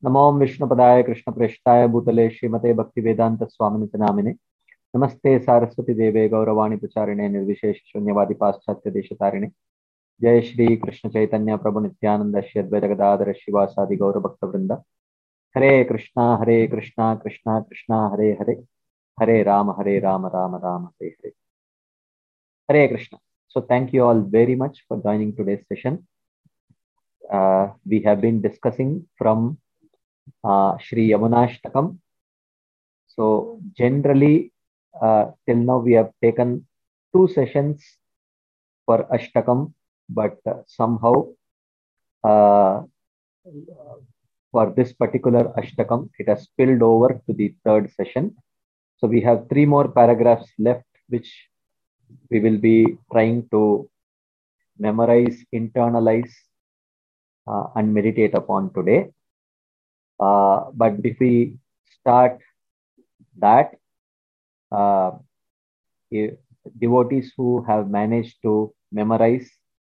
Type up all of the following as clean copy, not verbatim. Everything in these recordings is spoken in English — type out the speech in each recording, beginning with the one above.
नमो विष्णुपदाय कृष्णप्रेष्ठाय भूतले श्रीमते भक्तिवेदांत स्वामिनिति नामिने नमस्ते सारस्वती देवे गौरवाणी प्रचारिणे निर्विशेष शून्यवादी पाश्चात्य देशतारिणे जय श्री कृष्ण चैतन्य प्रभु नित्यानंद श्री अद्वैत गदाधर शिवासादि गौर भक्त वृंद हरे Krishna Krishna Krishna Hare Hare Hare Ram Ram Ram Hare Hare Hare Krishna. So thank you all very much for joining today's session. We have been discussing from Shri Yamunashtakam. So generally, till now we have taken 2 sessions for Ashtakam, but somehow uh, for this particular Ashtakam, it has spilled over to the third session. So we have 3 more paragraphs left, which we will be trying to memorize, internalize, and meditate upon today. But if we start that, devotees who have managed to memorize,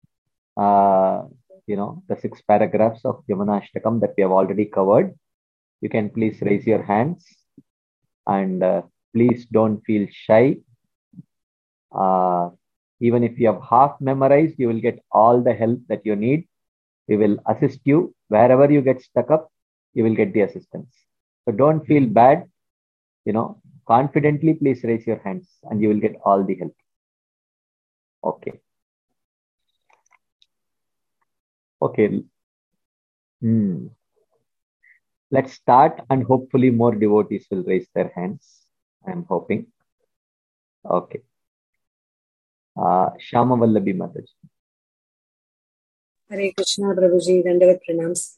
the 6 paragraphs of Yamunashtakam that we have already covered, you can please raise your hands and please don't feel shy. Even if you have half memorized, you will get all the help that you need. We will assist you. Wherever you get stuck up, you will get the assistance. So don't feel bad. Confidently, please raise your hands and you will get all the help. Okay. Okay. Let's start and hopefully more devotees will raise their hands. I'm hoping. Okay. Shama Vallabi Mataji. Hare Krishna Prabhuji, Dandavat Pranams.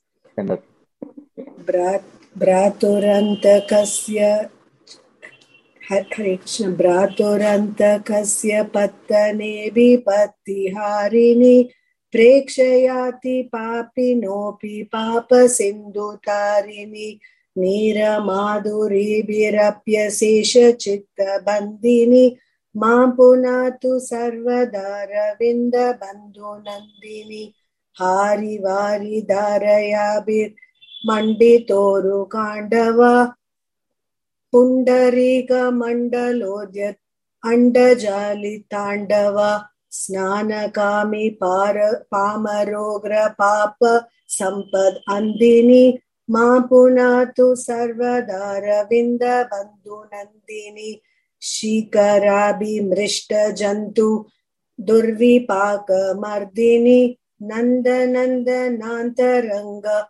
Bhraturantaka Hare Krishna Bhraturantaka Pattane Vipattiharini Prekshayati Papinopi Papa Sindhutarini Nira Madhuri Virapya Sesha Chitta Bandini Mam Punatu Sarvadara Vinda Bandhu Nandini Hari Vari Darayabir Manditoru Kandava Pundarika Mandalodyat Andajali Tandava Snanakami Pamarogra Papa Sampad Andini Mapunatu Sarvadara Vinda Bandhu Nandini Shikarabi Mrishta Jantu Durvipaka Mardini Nanda Nanda Nantaranga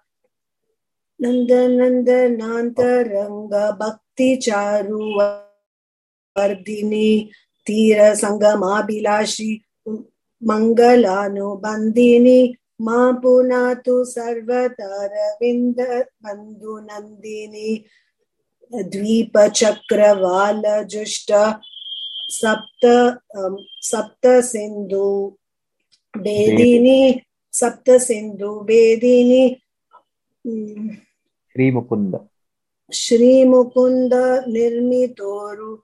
Bhakti Charu Vardini Tira Sangamabhilashi Mangalanu Bandini Mapunatu Sarvatara Vinda Bandhu Nandini Dvipa Chakravala Jushta Sapta Sindhu Bedini Sapta Sindhu Bedini Shri Mukunda Nirmitoru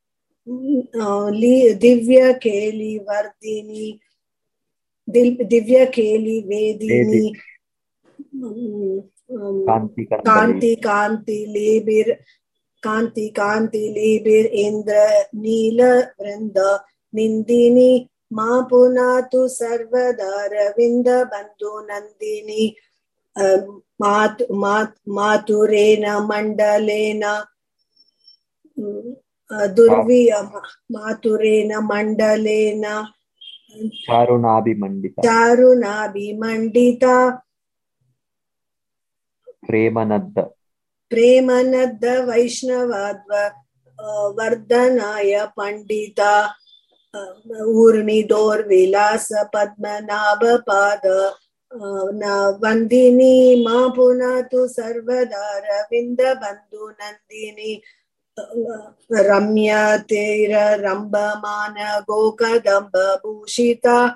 Divya Keli Vardini Divya Keli Vedini Kanti Lebir Indra Nila Vrinda Nindini Mapunatu Sarvadara Vinda Bandhu Nandini Maturena Mandalena Durviya Maturena Mandalena Charunabi Mandita Premanadda Vaishnavadva Vardhanaya Pandita Urmi Vilasa Padmanabha Pada Vandini Mapunatu Sarvadara Vinda Bandhu Nandini Ramya Tera Ramba Mana Gokadamba Bhushita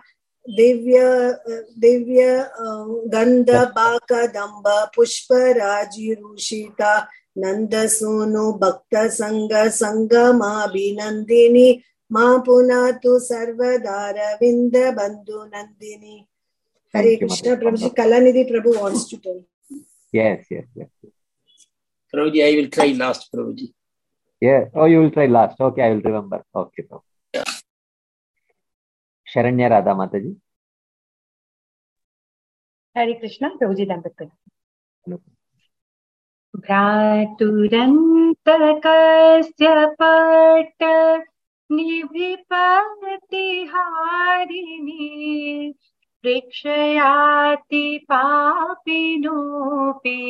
Divya Gandha Bakadamba Pushpa Raji Rushita Nanda Sunu Bhakta Sangha Sangama Binandini Mapunatu Sarvadara Vinda Bandhu Nandini. Hare Krishna. Prabhuji, Kalanidhi Prabhu wants to tell. Yes. Prabhuji, I will try last, Prabhuji. Yeah. Oh, you will try last. Okay, I will remember. Okay. So. Yeah. Sharanya Radha Mataji. Hare Krishna, Prabhuji Dandavat. भ्रातुरन्तकस्य पट्ट निभिपतिहारिणी प्रेक्षयाति पापिनोऽपि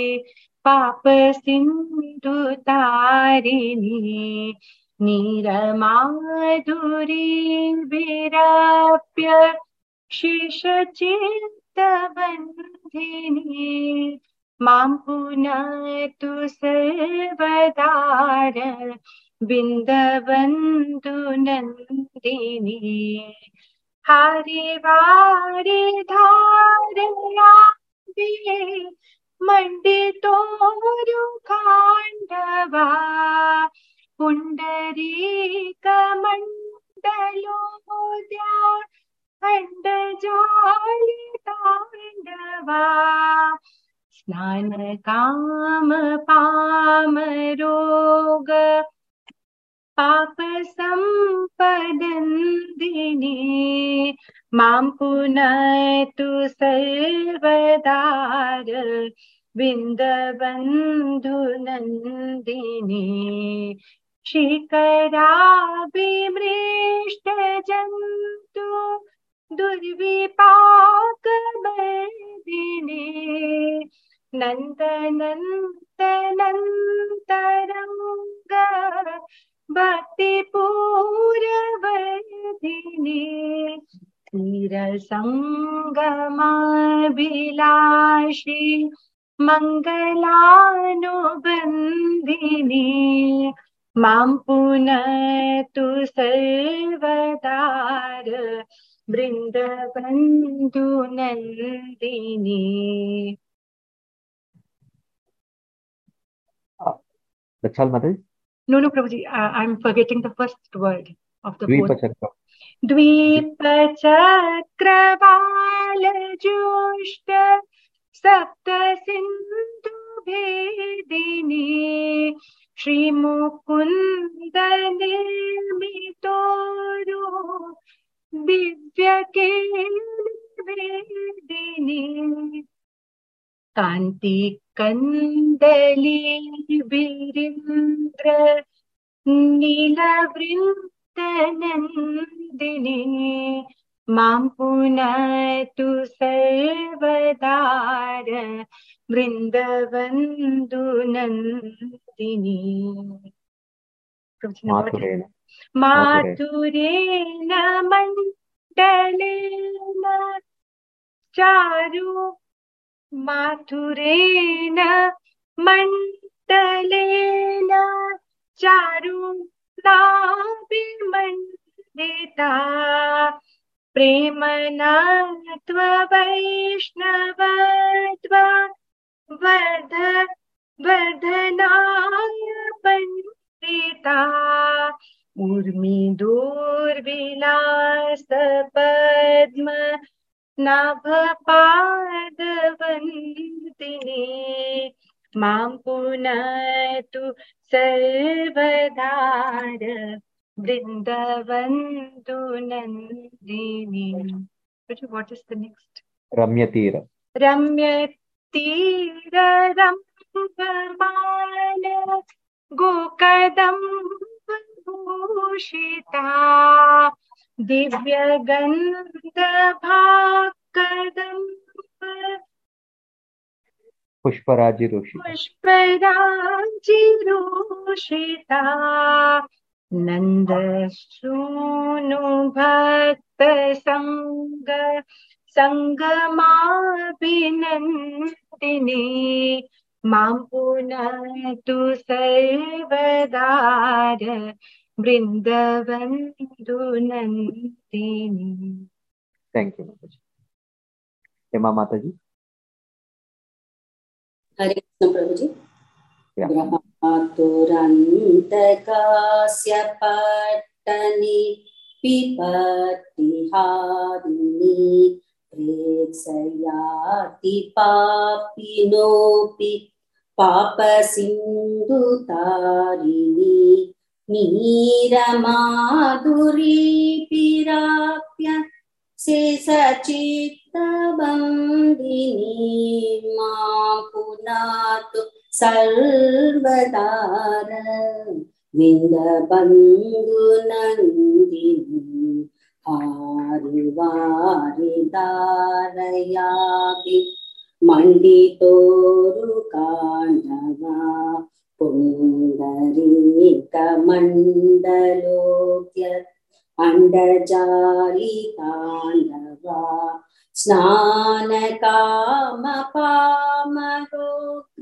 पापसिन्धुतारिणी नीरमाधुरीर्विराप्य शिशचित्तबन्धिनी मां पुनतु सर्वदार बिन्दबन्धु नन्दिनी हरिवारि धारयामि मण्डितोरुखाण्डवा पुण्डरीकमण्डलोद्या खण्डजालिताण्डवा स्नानकामपामरोग पापसम्पदन्दिनी मां पुनतु सर्वदार बिन्दबन्धुनन्दिनी शिखराभिमृष्टजन्तु दुर्विपाकवर्धिनी नन्दनन्दनन्तरङ्ग भक्तिपूरवर्धिनी क्षीरसङ्गमाभिलाषी मङ्गलानुबन्धिनी मां पुनतु सर्वदार बृन्दबन्धुनन्दिनी. That's all, Mataji? No, Prabhuji. I'm forgetting the first word of the Dvipachakra. द्वीपचक्रवालजुष्ट सप्तसिन्धुभेदिनी श्रीमुकुन्दनिर्मितोरु दिव्यकेलिवेदिनी कान्तिकन्दली Virendra नीलवृन्तनन्दिनी मां पुनतु सर्वदार बृन्दबन्धुनन्दिनी. मातुरेण मण्डलेन चारु माथुरेण मण्डलेन चारुणाभिमण्डिता प्रेमनात्व वैष्णवत्व वर्धनाय पण्डिता ऊर्मिदूर्विलास पद्म नाभपादवन्दिनी मां पुनतु सर्वदार बृन्दबन्धुनन्दिनी. What is the next? Ramyatira. Ramyatira Rambhaman Gokadambabhushita Divyagandhabhakadamba Pushparajirushita Nandasunu Bhakta Sangha Sangamabhinandini मां पुनतु सर्वदार बृन्दबन्धुनन्दिनी. Thank you, Mataji. Emma Mataji. Hare Krishna, Prabhuji. Yeah. Brahmaturantakasya pattani pipatiharini Pretsayati papinopi पापसिन्धुतारिणी नीरमाधुरीपिराप्य शेषचित्तबन्दिनी मां पुनातु सर्वदार विन्दबन्धुनन्दिनी आरिवारिदारयापि मण्डितोरुकाण्डवा पुण्डरीकमण्डलोक्य अण्डजालिताण्डवा स्नानकामपामरोग्र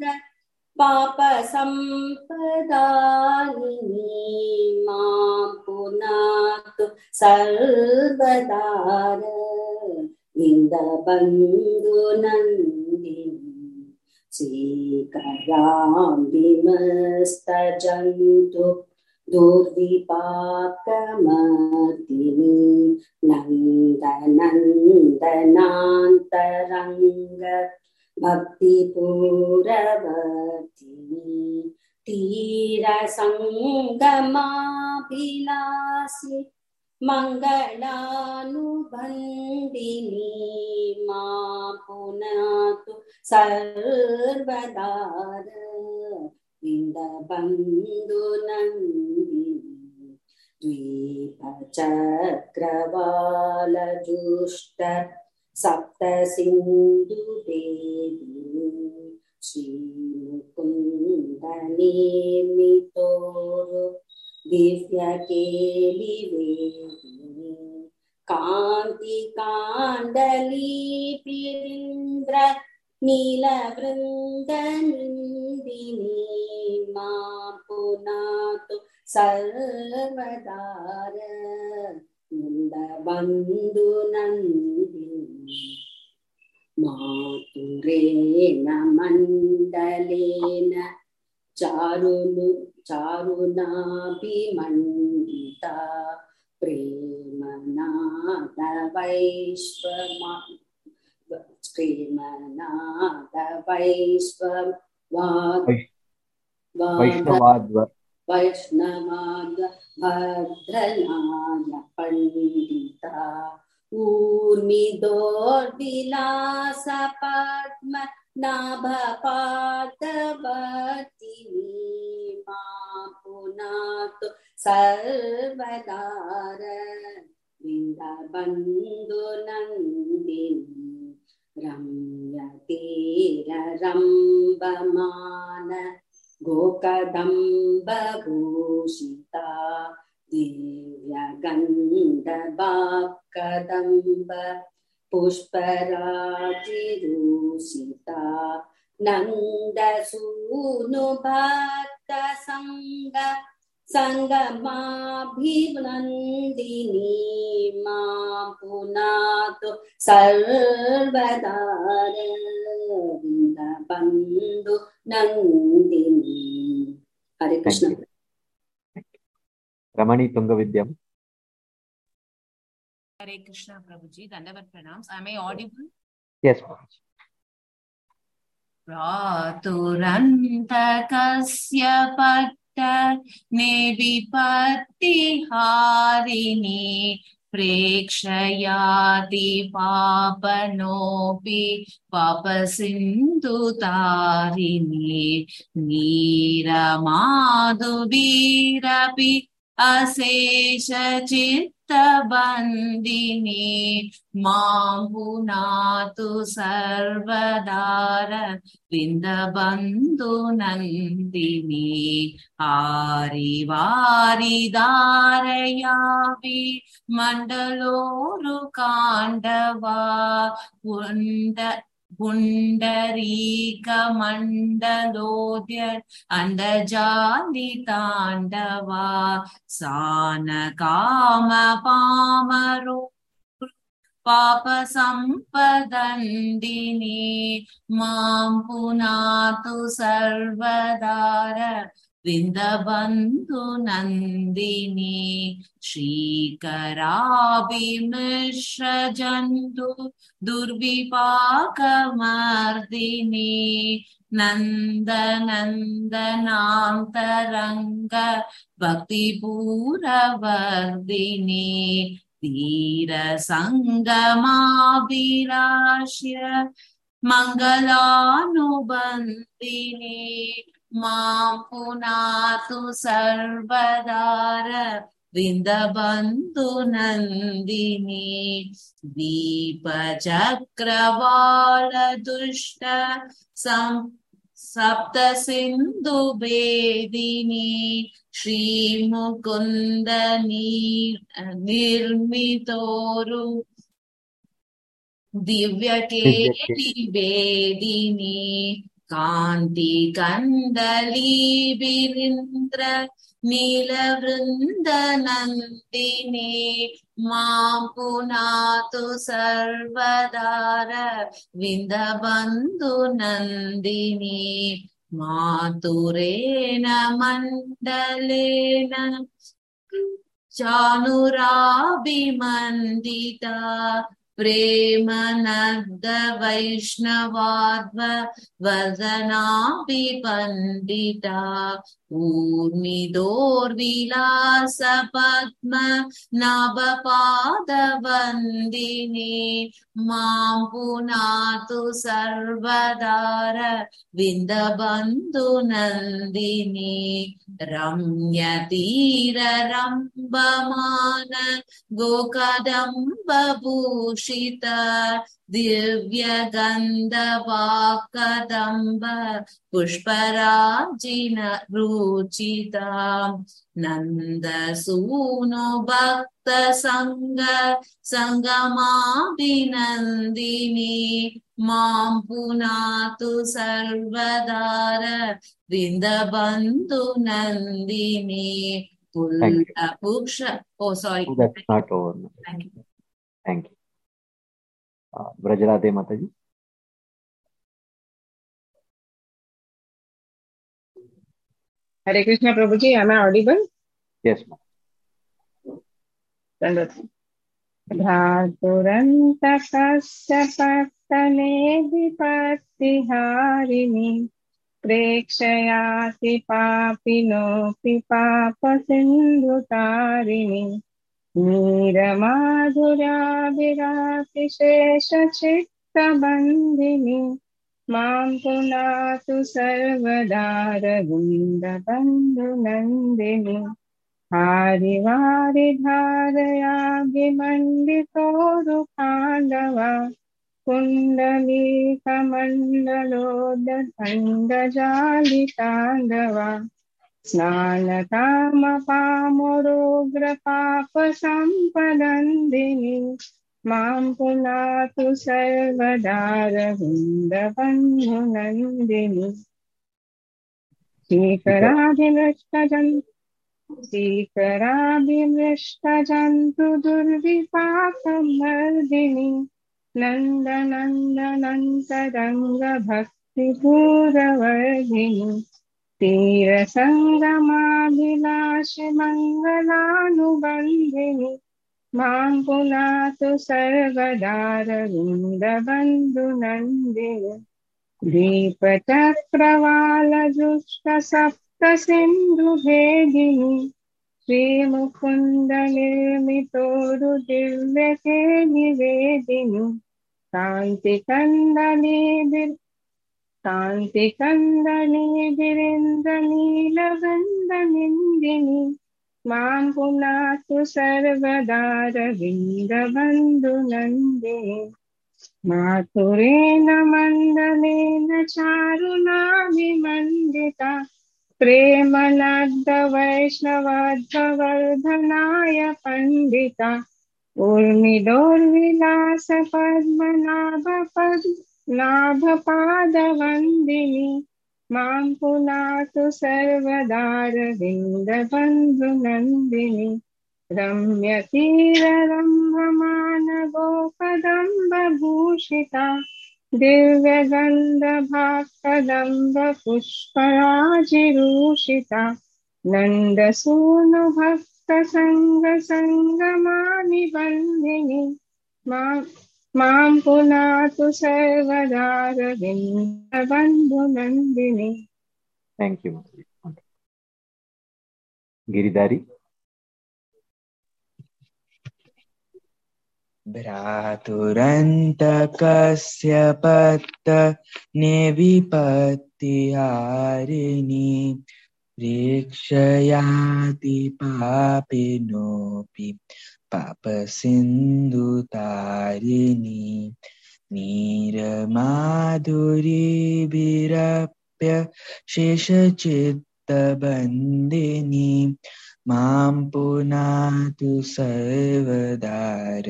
पापसम्पदायिनी मां पुनातु सर्वदार विन्दबन्धुनन्दिनी श्रीकराम्बिमस्तजन्तु दुर्विपाकमर्दिनी नन्दनन्दनान्तरङ्ग भक्तिपूरवर्तिनी तीरसङ्गमाभिलाषि मङ्गलानुबन्दिनी मां पुनातु सर्वदार विन्दबन्धुनन्दिनी द्वीपचक्रवालजुष्ट सप्तसिन्धुदेविनी श्रीमुकुन्दनिर्मितोरु दिव्यकेलिवेदिनी कान्तिकाण्डलीपिरीन्द्र नीलवृन्दनिन्दिनी मां पुनातु सर्वदार विन्दबन्धुनन्दिनी मातुरेण मण्डलेन चारुणाभिमण्डिता वैष्णवाद् भद्रनाय पण्डिता ऊर्मिदोर्विलास पद्म नाभपादवर्तिनी मां पुनातु सर्वदार विन्दबन्धुनन्दिनी रम्यतीररम्भमान गोकदम्बभूषिता दिव्यगन्धभाकदम्ब पुष्पराजिरूषिता नन्दसूनुभक्तसङ्ग सङ्गमाभिनन्दिनी मां पुनातु सर्वदार विन्दबन्धुनन्दिनी। हरे कृष्ण। रमणी तुंगविद्यम। Hare Krishna, Prabhuji. Dandavat pranams. Am I audible? Yes. Praturantakasya patta nevipattiharini prekshayati papanopi papasindutarini neeramadubirapi asesha चित्तबन्दिनी मां पुनातु सर्वदार विन्दबन्धुनन्दिनी आरिवारिदारयापि मण्डलोरुकाण्डवा पुण्डरीकमण्डलोद्य अण्डजालिताण्डवा सानकामपामरो पापसम्पदन्दिनी मां पुनातु सर्वदार विन्दबन्धुनन्दिनी श्रीकराभिमिश्रजन्तु दुर्विपाकमर्दिनी नन्दनन्दनान्तरङ्ग भक्तिपूरवर्धिनी धीरसङ्गमाभिलाष्य मङ्गलानुबन्धिनी मां पुनातु सर्वदार विन्दबन्धुनन्दिनी दीपचक्रवालदुष्ट सप्त सिन्धुभेदिनी श्रीमुकुन्द निर्मितोरु दिव्यकेलिवेदिनी कान्ति कन्दली वीरेन्द्र नीलवृन्दनन्दिनी मां पुनातु सर्वदार विन्दबन्धुनन्दिनी मातुरेण मण्डलेन चानुराभिमण्डिता प्रेमनद्द वैष्णवाद्व वदनाभिपण्डिता ऊर्मिदोर्विलास पद्म नभपादवन्दिनी मां पुनातु सर्वदार विन्दबन्धुनन्दिनी रम्यतीररम्भमान गोकदम्बभूषित दिव्यगन्धवाकदम्ब पुष्पराजिन रुचिता नन्दसूनो भक्त संगमाभिनन्दिनी मां पुनातु सर्वदार विन्दबन्धुनन्दिनी पुल्लपुक्ष oh sorry that's not over. thank you Vrajrade Mataji. Hare Krishna Prabhuji, am I audible? Yes, ma'am. Dhaturantakasya pattane vipattiharini prekshayati papino pipapa sindhutarini नीरमाधुर्याभिरातिशेषचित्तबन्धिनी मां पुनातु सर्वदार विन्दबन्धुनन्दिनी हारिवारिधारयाभिमण्डितोरुखाण्डवा कुण्डलीकमण्डलोदण्डजालिताण्डवा स्नानकामपामरोग्रपापसम्पदन्दिनी मां पुनातु सर्वदार विन्दबन्धुनन्दिनी शीकराभिमृष्टजन्तु दुर्विपाकमर्दिनी नन्दनन्दनन्तरङ्गभक्तिपूरवर्धिनी तीरसङ्गमाभिलाषि मङ्गलानुबन्धिनी मां पुनातु सर्वदार विन्दबन्धुनन्दिनी दीपचक्रवालजुष्ट सप्तसिन्धुभेदिनी श्रीमुकुन्द निर्मितोरु दिव्यकेलिवेदिनी कान्तिकन्दली वीरेन्द्रनीलवृन्दनिन्दिनी मां पुनातु सर्वदार विन्दबन्धुनन्दिनी मातुरेण मण्डलेन चारुणाभिमण्डिता प्रेमनद्द वैष्णवध्ववर्धनाय पण्डिता ऊर्मिदोर्विलास पद्मनाभपादवन्दिनी मां पुनातु सर्वदार विन्दबन्धुनन्दिनी रम्यतीररम्भमान गोकदम्बभूषिता दिव्यगन्धभाक्कदम्ब पुष्पराजिरूषिता नन्दसूनु भक्त संगमानिबन्धिनी मां पुनातु सर्वदा रविन्द्रबन्धुनन्दिनी। Thank you. गिरिधारी। भ्रातुरन्तकस्य पत्तनेविपत्तिहारिणी प्रेक्षयाति पापिनोऽपि पापसिन्धुतारिणी नीरमाधुरीभिरप्य शेषचित्तबन्दिनी मां पुनातु सर्वदार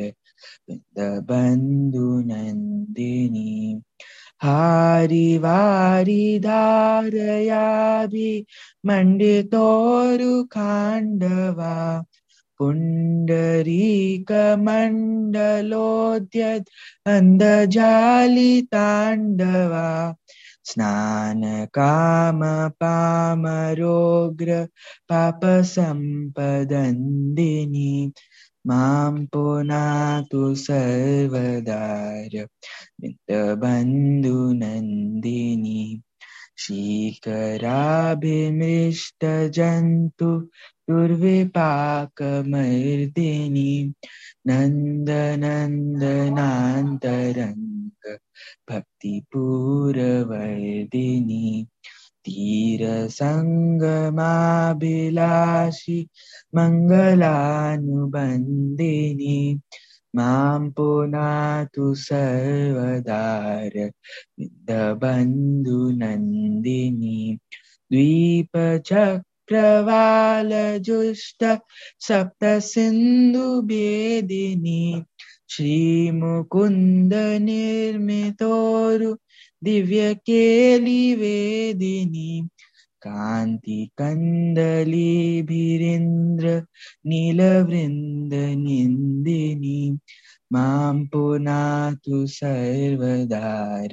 बन्धुनन्दिनी हारिवारिधारयाभिमण्डितोरुखाण्डवा पुण्डरीकमण्डलोद्यद् अन्धजालिताण्डवा स्नानकामपामरोग्र पापसम्पदन्दिनी मां पुनातु सर्वदार मित्रबन्धुनन्दिनी शीकराभिमृष्टजन्तु दुर्विपाकमर्दिनी नन्दनन्दनान्तरङ्ग भक्तिपूरवर्दिनी तीरसङ्गमाभिलाषि मङ्गलानुबन्दिनी मां पुनातु सर्वदार बन्धुनन्दिनी द्वीपचक्रवालजुष्ट सप्तसिन्धुभेदिनी श्रीमुकुन्द निर्मितोरु दिव्यकेलिवेदिनी कान्तिकन्दलीभिरीन्द्र नीलवृन्दनिन्दिनी मां पुनातु सर्वदार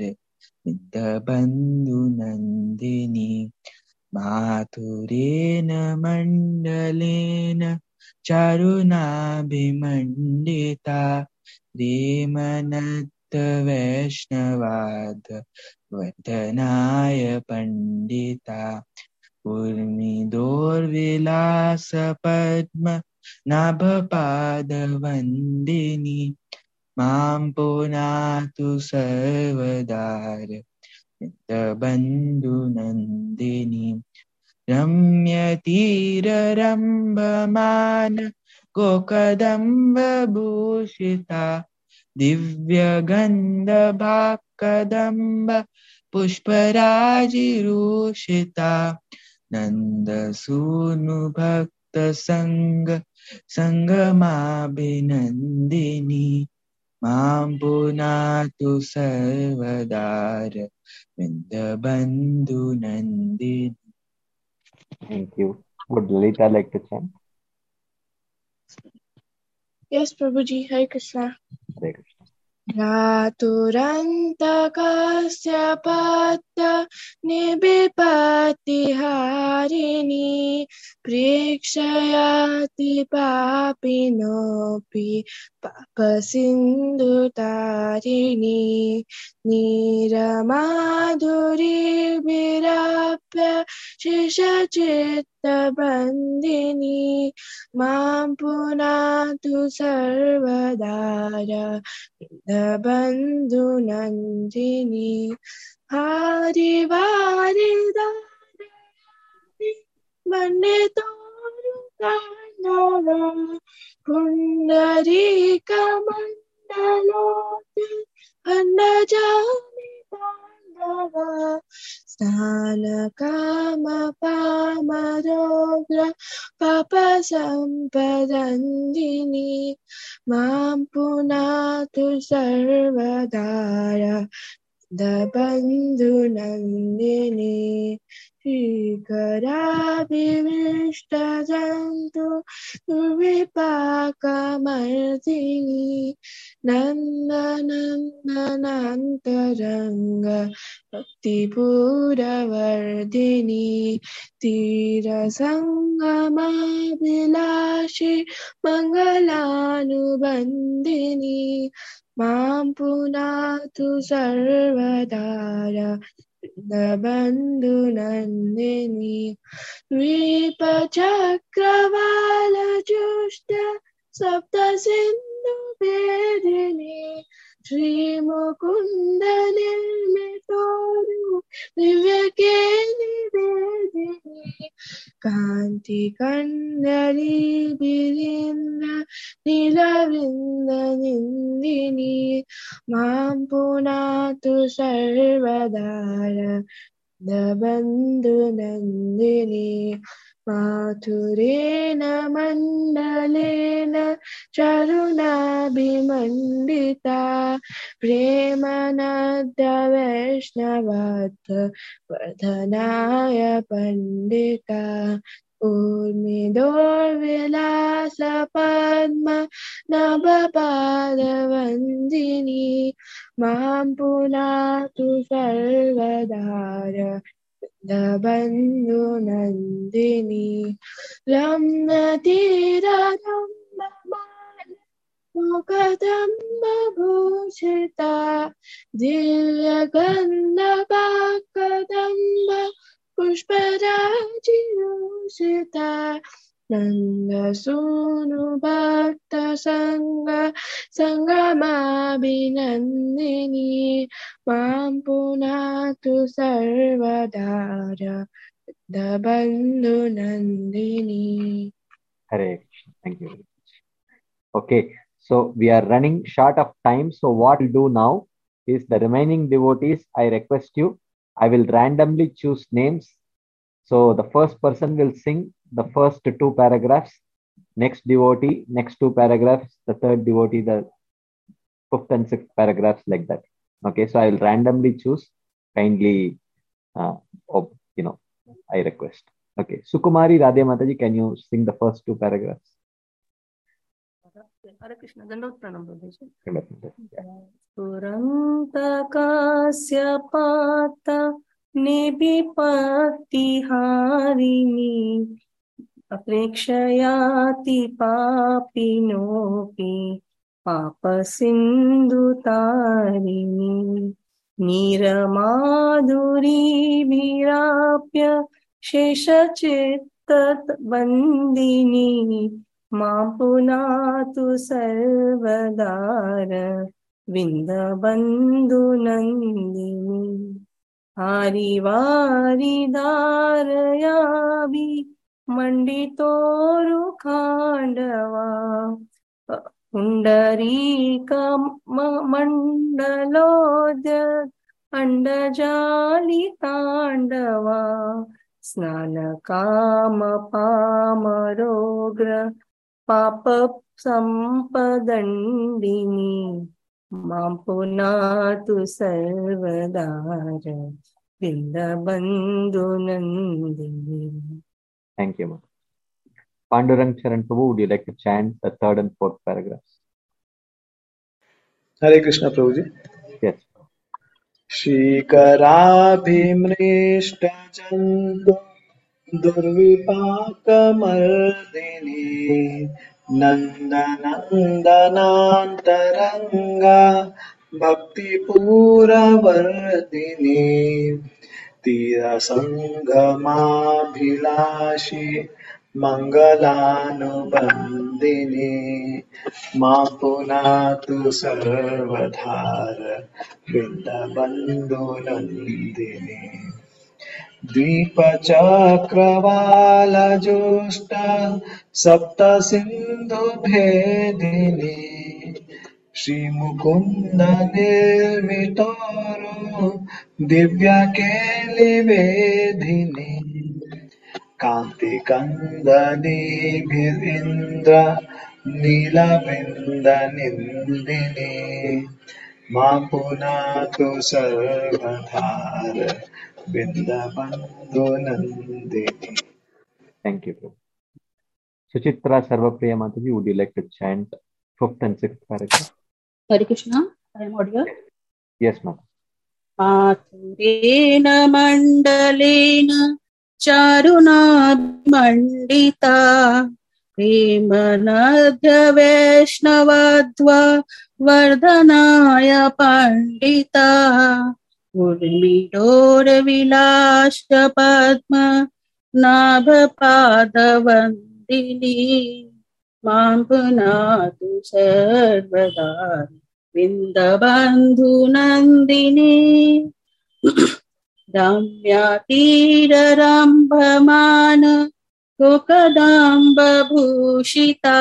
बन्धुनन्दिनी माथुरेण मण्डलेन चारुणाभिमण्डिता प्रेमनक्तवैष्णवाद वर्धनाय पण्डिता उर्मिदोर्विलासपद्म नाभपादवन्दिनी मां पुनातु सर्वदार बन्धुनन्दिनी रम्यतीररम्भमान गोकदम्बभूषिता दिव्यगन्धभाक्कदम्ब पुष्पराजिरूषिता नन्दसूनुभक्तसङ्ग सङ्गमाभिनन्दिनी मां पुनातु सर्वदार बन्धुनन्दिनी। Thank you. Would Lalita like to chant? Yes, Prabhuji. Hare Krishna. Hare Krishna. भ्रातुरन्तकस्य पत्त निबिपत्तिहारिणी प्रेक्षयाति पापिनोऽपि पापसिन्धुतारिणी नीरमाधुरीभिरप्य शेषचित्तबन्दिनी मां पुनातु सर्वदार बन्धुनन्दिनी हारिवारिदारयामि मण्डितोरुकाण्डवा पुण्डरीकमण्डलोद्य अन्धजालिताण्डवा स्नानकामपामरोग्र पापसम्पदन्दिनी मां पुनातु सर्वदार बन्धुनन्दिनी। श्रीकराभिविष्टजन्तु दुर्विपाकमर्दिनी नन्दनन्दनान्तरङ्ग भक्तिपूरवर्धिनी तीरसङ्गमाभिलाषि मङ्गलानुबन्धिनी मां पुनातु सर्वदार बन्धुनन्दिनी द्वीपचक्रवालजुष्ट सप्तसिन्धुभेदिनी श्रीमुकुन्दनिर्मितोरु दिव्यकेलिवेदिनी कान्तिकन्दली बिरीन्द्र नीलवृन्दनिन्दिनी मां पुनातु सर्वदार बन्धुनन्दिनी माथुरेण मण्डलेन चरुणाभिमण्डिता प्रेमनद्वैष्णवात् वर्धनाय पण्डिता ऊर्मिदोर्विलासपद्म नभपादवन्दिनी मां पुनातु सर्वदार बन्धुनन्दिनी रम्यतीररम्यमाल मुखदम्बभूषिता दिव्यगन्धपाकदम्ब पुष्पराजिभूषिता नन्दसूनुभक्तसङ्ग सङ्गमाभिनन्दिनी मां पुनातु सर्वदार बन्धुनन्दिनी. Hare Krishna. Thank you very much. Okay, so we are running short of time. So what we'll do now is the remaining devotees, I request you, I will randomly choose names. So the first person will sing the first two paragraphs, next devotee, next two paragraphs, the third devotee, the fifth and sixth paragraphs, like that. Okay, so I will randomly choose. Kindly, I request. Okay, Sukumari Radhe Mataji, can you sing the first two paragraphs? Hare Krishna. Dandavata Pranam Prabhuji. पुरन्तकास्य पाता निबिपत्तिहारिणी अप्रेक्षयाति पापिनोऽपि पापसिन्धुतारिणी नीरमाधुरीभिराप्य शेषचित्तबन्दिनी मां पुनातु सर्वदार विन्दबन्धुनन्दिनी हरिवारिधारयाभि मण्डितोरुखाण्डवा पुण्डरीकमण्डलोद्य अण्डजालिताण्डवा स्नानकामपामरोग्र पापसम्पदण्डिनी मां पुनातु सर्वदार विन्दबन्धुनन्दिनी. Thank you, ma'am. Pandurang Charan Prabhu, would you like to chant the third and fourth paragraphs? Hare Krishna Prabhuji. Yes. Shikaraabhimrishtajantu durvipakamardiनी नन्दनन्दनान्तरङ्गा भक्तिपूरवर्धिनी तीरसङ्गमाभिलाषि मङ्गलानुबन्दिनी मां पुनातु सर्वधार विन्दबन्धुनन्दिनी द्वीपचक्रवालजुष्ट सप्तसिन्धुभेदिनी श्रीमुकुन्द निर्मितोरु दिव्यकेलिवेदिनी कान्तिकन्दलीभिरिन्द्र नीलवृन्दनिन्दिनी मां पुनातु सर्वधार विन्दबन्धुनन्दिनी. Thank you, Prabhu. Suchitra Sarvapriya Mataji, would you like to chant 5th and 6th paragraph? Hare Krishna, I am audible. Yes, ma'am. माथुरेण मण्डलेन चारुणामण्डिता प्रेमनद्य वर्धनाय पण्डिता उर्मिडोरविलास पद्म नाभपादवन्दिनी मां पुनातु सर्वदा विन्दबन्धुनन्दिनी रम्यातीररम्भमान कोकदाम्बभूषिता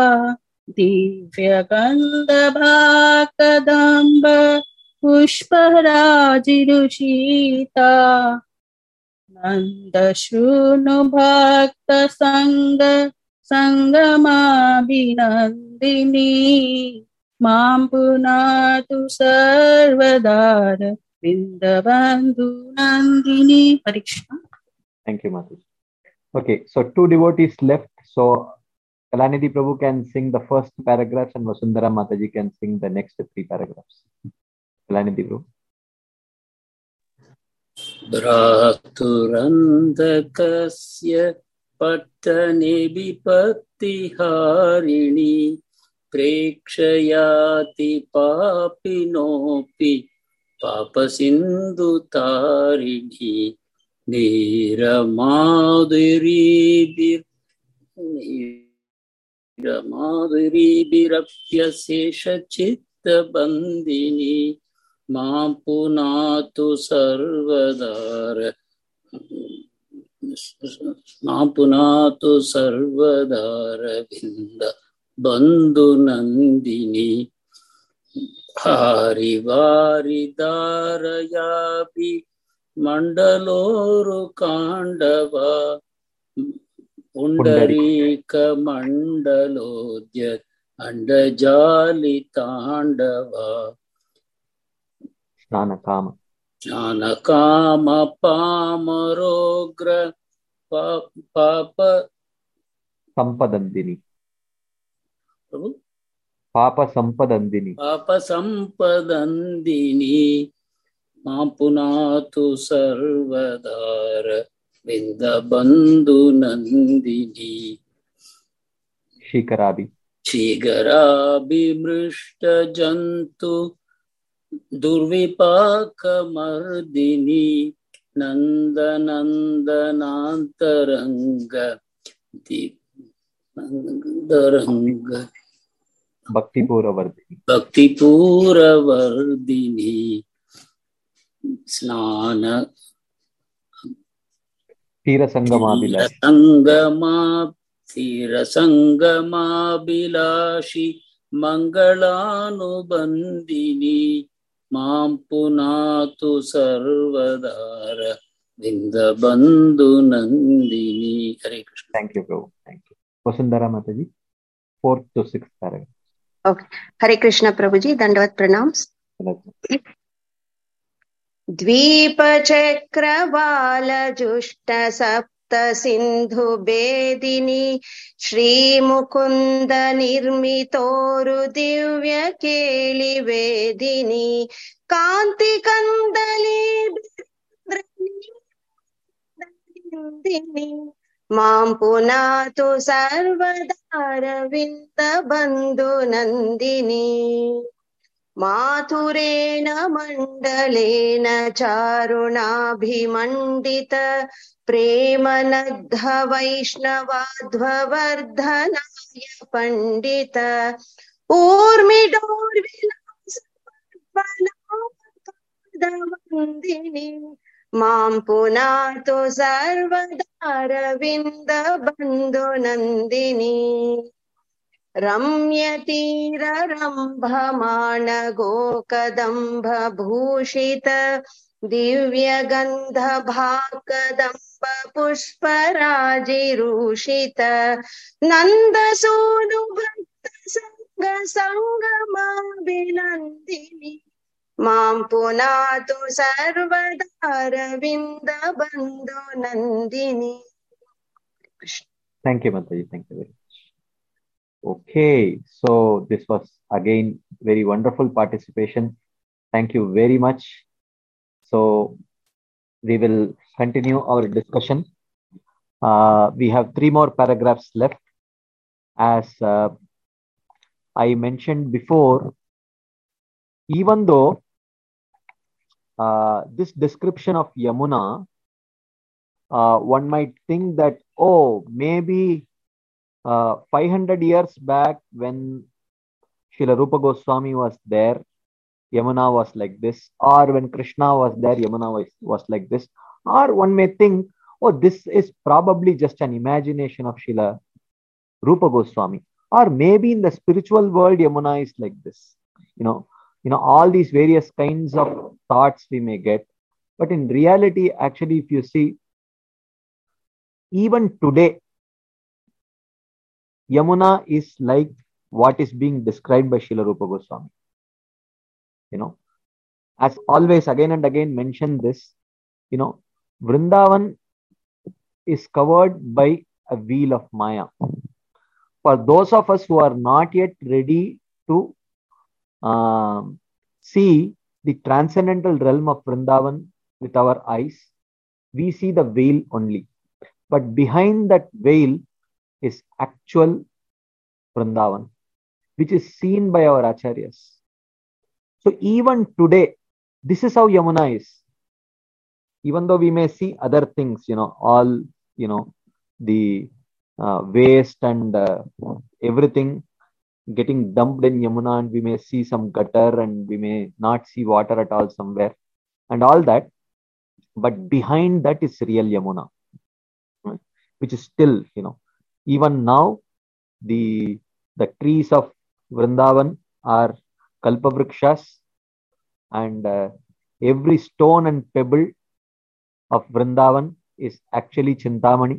दिव्यगन्धभाकदम्ब पुष्पराजिरुषिता नन्दशृणुभक्तसङ्ग सङ्गमाभिनन्दिनी मां पुनातु सर्वदार विन्दबन्धुनन्दिनी. Hare Krishna. Thank you, Mataji. Okay, so 2 devotees left. So Kalanidhi Prabhu can sing the first paragraphs and Vasundhara Mataji can sing the next 3 paragraphs. Kalanidhi Prabhu. भ्रातुरन्धकस्य पट्टने विपत्तिहारिणी प्रेक्षयाति पापिनोऽपि पापसिन्धुतारिणी नीरमाधुरीभिरप्यशेषचित्तबन्दिनी मां पुनातु सर्वदार विन्द बन्धुनन्दिनी हारिवारिदारयापि मण्डलोरुकाण्डवा पुण्डरीकमण्डलोद्य अण्डजालिताण्डवा ज्ञानकाम पामरोग्र पाप संपदन्दिनी मां पुनातु सर्वदार विन्दबन्धुनन्दिनी शीघ्राभिमृष्टजन्तु दुर्विपाकमर्दिनी नन्दनन्दनान्तरङ्ग भक्तिपूरवर्दिनी स्नान तीरसंगमाभिलाषी मङ्गलानुबन्दिनी मां पुनातु सर्वदार विन्दबन्धुनन्दिनी. हरे Krishna. Thank you, Prabhu. Thank you. Vasundhara Mataji, 4th to 6th paragraph. Okay. Hare Krishna, Prabhuji. Dandavat pranams. द्वीपचक्रवालजुष्ट सप्त सिन्धु बेदिनी श्रीमुकुन्द निर्मितोरु दिव्य केलि वेदिनी कान्ति कन्दली मां पुनातु सर्वदार विन्दबन्धुनन्दिनी माथुरेण मण्डलेन चारुणाभिमण्डित प्रेमनद्ध वैष्णवाध्ववर्धनाय पण्डित ऊर्मिडोर्विलासवन्दिनी मां पुनातु सर्वदार विन्दबन्धुनन्दिनी रम्यतीररम्भमाण गोकदम्भ भूषित दिव्यगन्धभाकदम्ब पुष्पराजिरूषित नन्दसूनु भक्त संगमाभिनन्दिनी मां पुनातु सर्वदा अरविन्द बन्धु Nandini. Thank you, Mataji. Thank you very much. Okay, so this was again very wonderful participation. Thank you very much. So we will continue our discussion. We have 3 more paragraphs left. As I mentioned before, even though this description of Yamuna, one might think that, oh, maybe 500 years back when Srila Rupa Goswami was there, Yamuna was like this, or when Krishna was there, Yamuna was like this. Or one may think, oh, this is probably just an imagination of Srila Rupa Goswami. Or maybe in the spiritual world, Yamuna is like this. You know, all these various kinds of thoughts we may get. But in reality, actually, if you see, even today, Yamuna is like what is being described by Srila Rupa Goswami. As always, again and again mention this, Vrindavan is covered by a veil of Maya. For those of us who are not yet ready to see the transcendental realm of Vrindavan with our eyes, we see the veil only. But behind that veil is actual Vrindavan, which is seen by our acharyas. So even today, this is how Yamuna is. Even though we may see other things, all, the waste and everything getting dumped in Yamuna, and we may see some gutter and we may not see water at all somewhere and all that. But behind that is real Yamuna, which is still, even now, the trees of Vrindavan are Kalpavrikshas, and every stone and pebble of Vrindavan is actually Chintamani.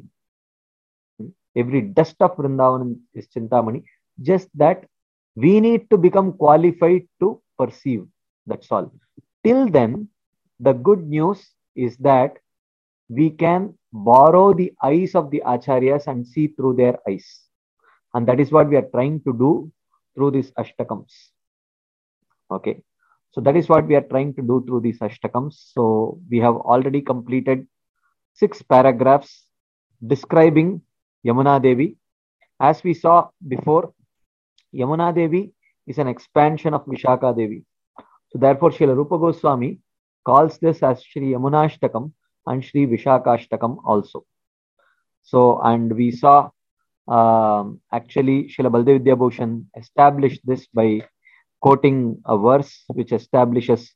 Every dust of Vrindavan is Chintamani. Just that we need to become qualified to perceive. That's all. Till then, the good news is that we can borrow the eyes of the acharyas and see through their eyes. And that is what we are trying to do through these ashtakams. Okay. So that is what we are trying to do through these ashtakams. So we have already completed 6 paragraphs describing Yamuna Devi. As we saw before, Yamuna Devi is an expansion of Vishaka Devi. So therefore, Srila Rupa Goswami calls this as Shri Yamunashtakam and Shri Vishakashtakam also. So, and we saw actually Srila Baldev Vidyabhushan established this by quoting a verse which establishes,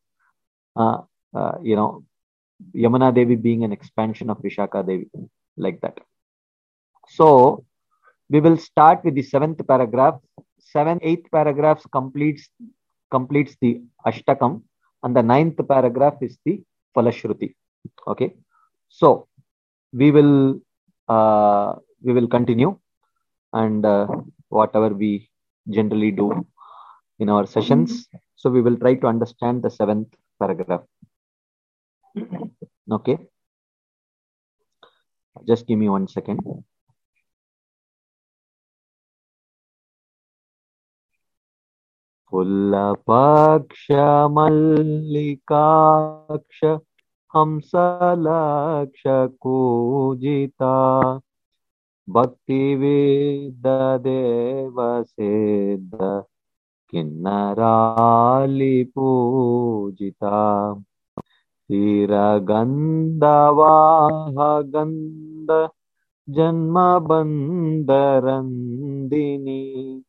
Yamuna Devi being an expansion of Vishaka Devi, like that. So, we will start with the 7th paragraph. 7th, 8th paragraphs completes the Ashtakam, and the 9th paragraph is the Falashruti. Okay. So, we will continue, and whatever we generally do in our sessions. So we will try to understand the 7th paragraph. Okay. Just give me 1 second. Pullapaksha Mallikaksha Hamsalaksha Kujita Bhakti Veda Deva Siddha Kinnarali Pujita Tiragandha Vahagandha Janma Bandharandini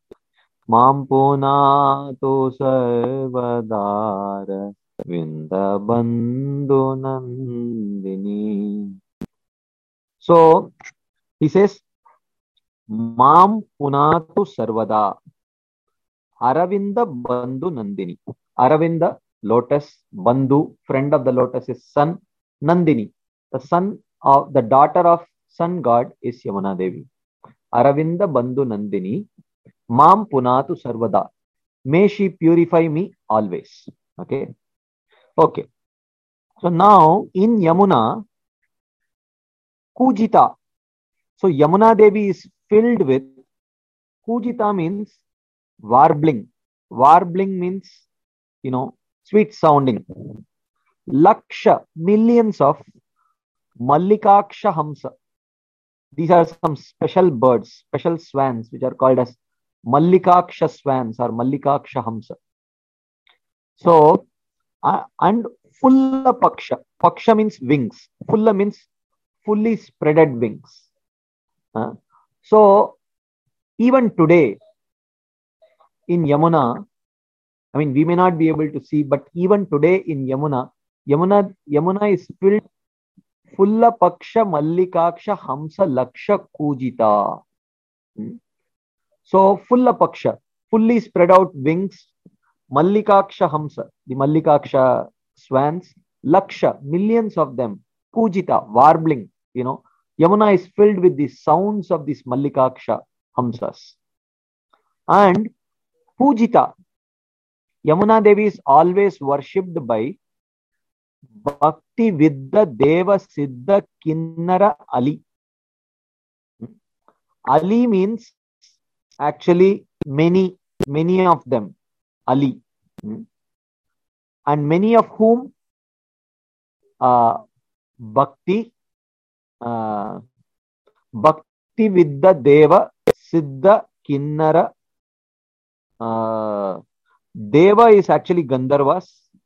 Mampunatu Sarvadara Vindabandhu Nandini. So he says, Mam Punatu Sarvada Aravinda Bandhu Nandini. Aravinda, lotus, Bandhu, friend of the lotus is sun, Nandini. The daughter of sun god is Yamuna Devi. Aravinda Bandhu Nandini. Mam Punatu Sarvada. May she purify me always. Okay. Okay. So now in Yamuna, Kujita. So Yamuna Devi is filled with, Kujita means warbling. Warbling means, sweet sounding. Laksha, millions of Mallikaksha Hamsa. These are some special birds, special swans, which are called as Mallikaksha swans or Mallikaksha Hamsa. So, and Fulla Paksha. Paksha means wings. Fulla means fully spreaded wings. So, even today in Yamuna, I mean, we may not be able to see, but even today in Yamuna is filled Fulla Paksha Mallikaksha Hamsa Laksha Kujita. So Fulla Paksha, fully spread out wings, Mallikaksha Hamsa, the Mallikaksha swans, Laksha, millions of them, Kujita, warbling, Yamuna is filled with the sounds of these Mallikaksha Hamsas. And Pujita, Yamuna Devi is always worshipped by Bhakti Vidya Deva Siddha Kinnara Ali. Ali means actually many of them. Ali. And many of whom Bhakti Vidya Deva Siddha Kinnara. Deva is actually Gandharvas.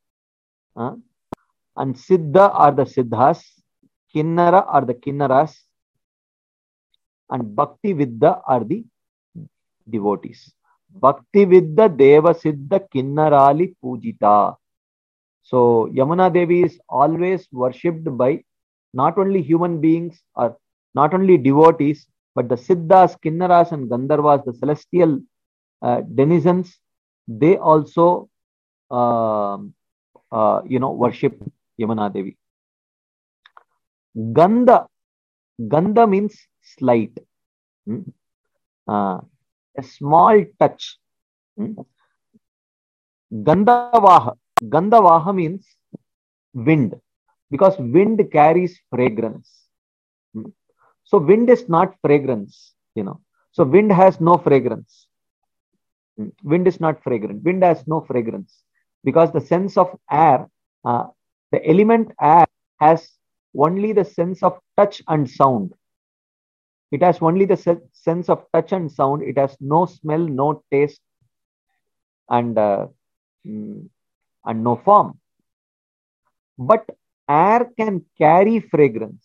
And Siddha are the Siddhas, Kinnara are the Kinnaras, and Bhakti Vidya are the devotees. Bhakti Vidya Deva Siddha Kinnarali Pujita. So Yamuna Devi is always worshipped by not only human beings or not only devotees, but the Siddhas, Kinnaras, and Gandharvas, the celestial denizens, they also worship Yamuna Devi. Gandha means slight, a small touch. Gandhavaha means wind, because wind carries fragrance. So wind is not fragrance, So wind has no fragrance. Wind is not fragrant. Wind has no fragrance, because the sense of air, the element air has only the sense of touch and sound. It has only the sense of touch and sound. It has no smell, no taste, and no form. But air can carry fragrance.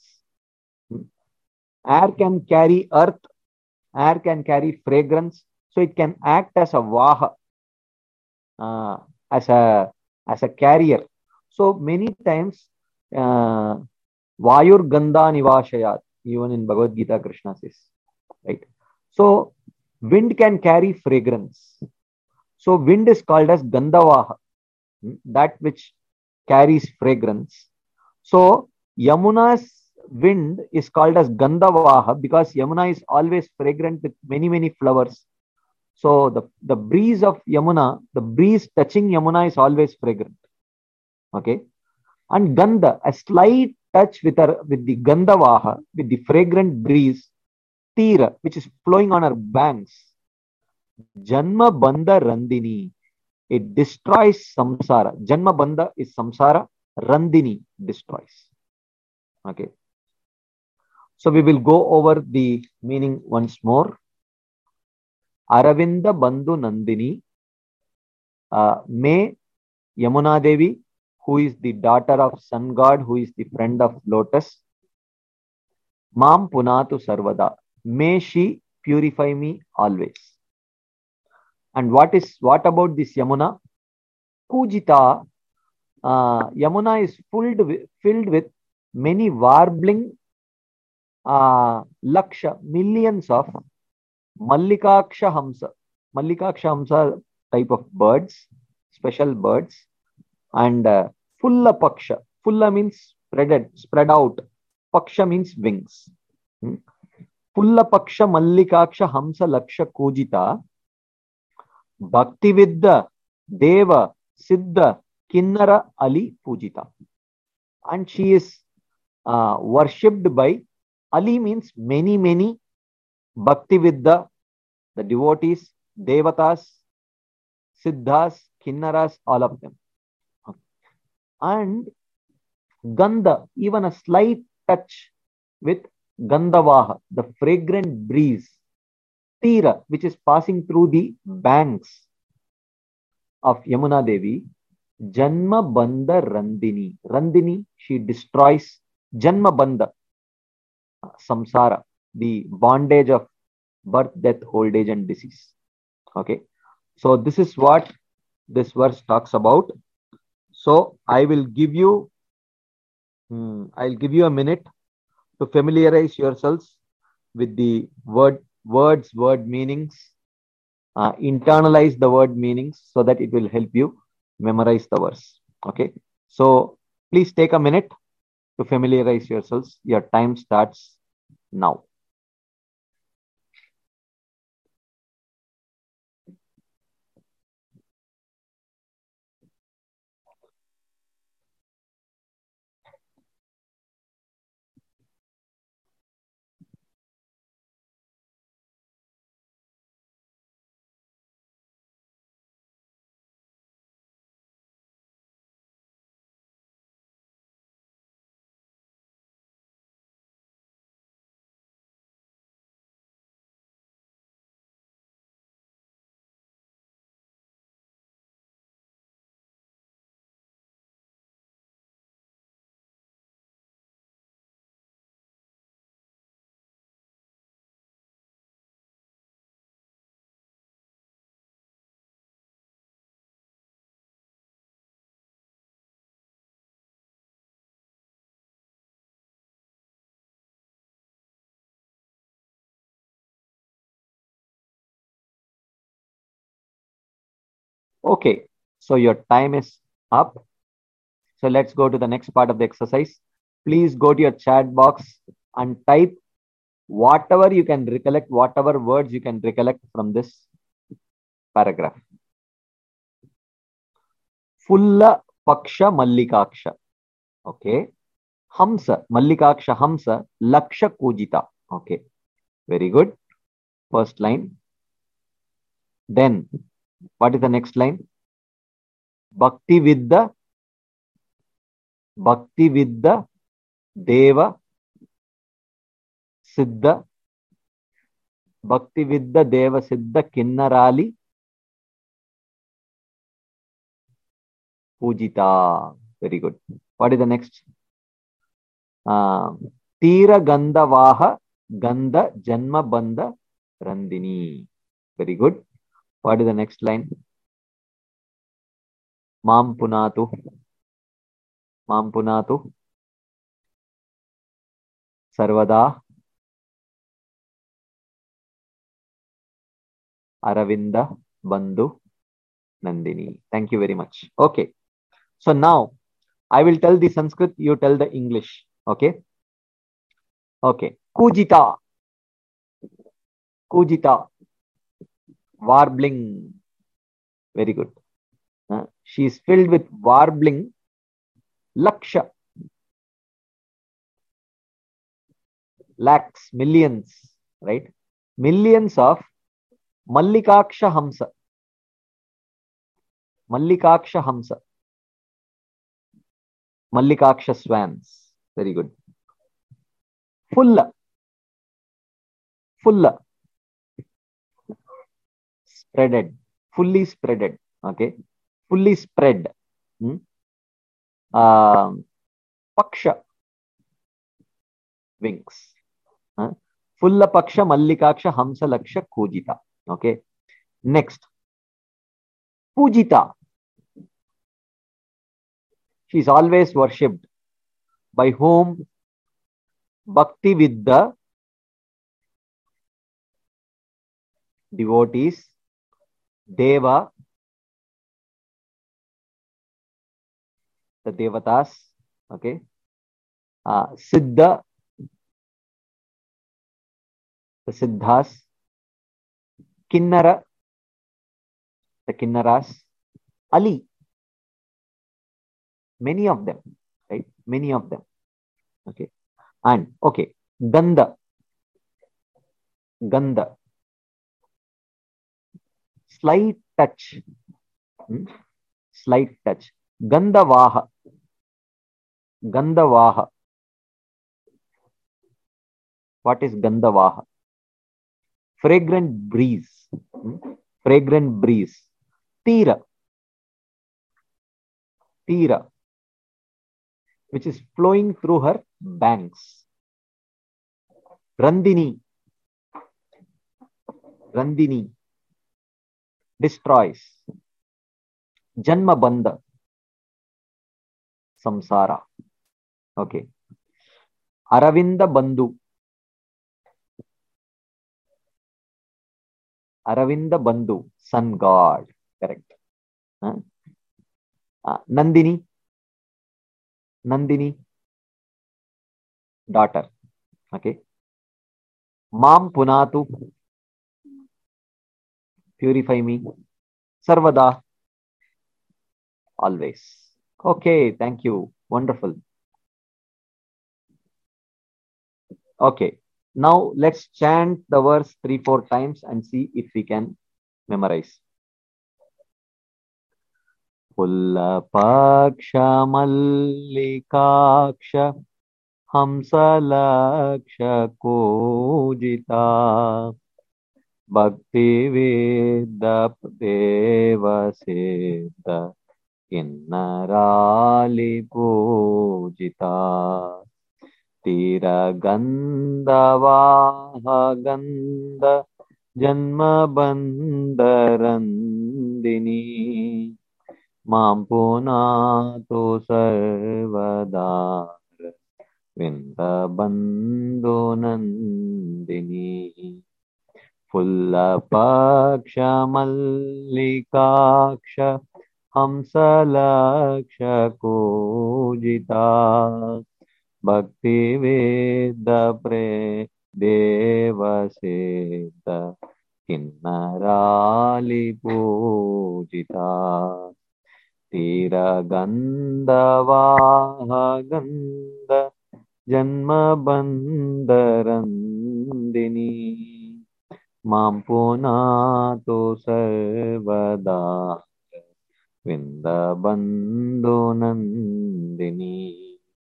Air can carry earth. Air can carry fragrance. So it can act as a vaha, as a carrier. So many times, Vayur Gandha Nivashayat, even in Bhagavad Gita, Krishna says, right? So wind can carry fragrance. So wind is called as Gandhavaha, that which carries fragrance. So Yamuna's wind is called as Gandhavaha because Yamuna is always fragrant with many flowers. So the breeze of Yamuna, the breeze touching Yamuna is always fragrant. Okay. And Gandha, a slight touch with the Gandhavaha, with the fragrant breeze, Tira, which is flowing on her banks. Janma Bandha Randini. It destroys samsara. Janma Bandha is samsara. Randini destroys. Okay. So we will go over the meaning once more. Aravinda Bandhu Nandini. May Yamuna Devi, who is the daughter of Sun God, who is the friend of Lotus. Mam Punatu Sarvada. May she purify me always. And what about this Yamuna? Kujita. Yamuna is filled with many warbling laksha, millions of Mallikaksha Hamsa. Mallikaksha Hamsa type of birds, special birds. And Fulla Paksha. Fulla means spread out. Paksha means wings. Fulla Paksha Mallikaksha Hamsa Laksha Kujita. Bhakti Vidya Deva Siddha Kinnara Ali Pujita. And she is worshipped by, Ali means many, many, Bhakti Vidya, the devotees, Devatas, Siddhas, Kinnaras, all of them. And Gandha, even a slight touch with Gandhavaha, the fragrant breeze. Tira, which is passing through the banks of Yamuna Devi. Janma Bandha Randini. Randini, she destroys Janma Bandha, samsara, the bondage of birth, death, old age, and disease. Okay. So this is what this verse talks about. So I will give you, I'll give you a minute to familiarize yourselves with the words, word meanings, internalize the word meanings so that it will help you memorize the verse. Okay. So please take a minute to familiarize yourselves. Your time starts now. Okay, so your time is up. So let's go to the next part of the exercise. Please go to your chat box and type whatever you can recollect, whatever words you can recollect from this paragraph. Fulla Paksha Mallikaksha. Okay. Hamsa, Mallikaksha Hamsa, Laksha Kujita. Okay. Very good. First line. Then, what is the next line? Bhakti Vidya Deva Siddha. Bhakti Vidya Deva Siddha Kinnarali Pujita. Very good. What is the next? Tira Gandhavaha Gandha Janma Bandha Randini. Very good. What is the next line? Mam Punatu Sarvada Aravinda Bandhu Nandini. Thank you very much. Okay. So now I will tell the Sanskrit, you tell the English. Okay. Okay. Kujita. Warbling. Very good. She is filled with warbling. Laksha. Lakhs, millions, right? Millions of Mallikaksha Hamsa. Mallikaksha swans. Very good. Fulla. Spreaded. Fully spreaded. Okay. Fully spread. Paksha. Wings. Fulla Paksha Mallikaksha Hamsa Laksha Kujita. Okay. Next. Pujita. She is always worshipped. By whom? Bhakti Vidya devotees, Deva, the Devatas, okay, Siddha, the Siddhas, Kinnara, the Kinnaras, Ali, Many of them, right? Many of them. Okay. And okay, Gandha. Gandha. Slight touch. Slight touch. Gandhavaha. Gandhavaha. What is Gandhavaha? Fragrant breeze. Fragrant breeze. Tira. Tira, which is flowing through her banks. Randini. Randini. Destroys. Janma Bandha. Samsara. Okay. Aravinda Bandhu. Aravinda Bandhu. Sun God. Correct. Nandini. Nandini. Daughter. Okay. Mam Punatu. Purify me. Sarvada. Always. Okay, thank you. Wonderful. Okay, now let's chant the verse 3-4 times and see if we can memorize. Pullapaksha Mallikaksha Hamsalaksha Kojita Bhakti Vedda Deva Siddha Kinnarali Pujita Tira Gandha Vaha Gandha Janma Bandharandini Mampunatu Sarvadara Vinda Bandhu Nandini Pullapaksha Mallikaksha Hamsalaksha Kojita Bhakti Vedda Deva Siddha Kinnarali Pujita Tira Gandha Vaha Gandha Janma Bandharandini Mampunatu Sarvada Vinda Bandhu Nandini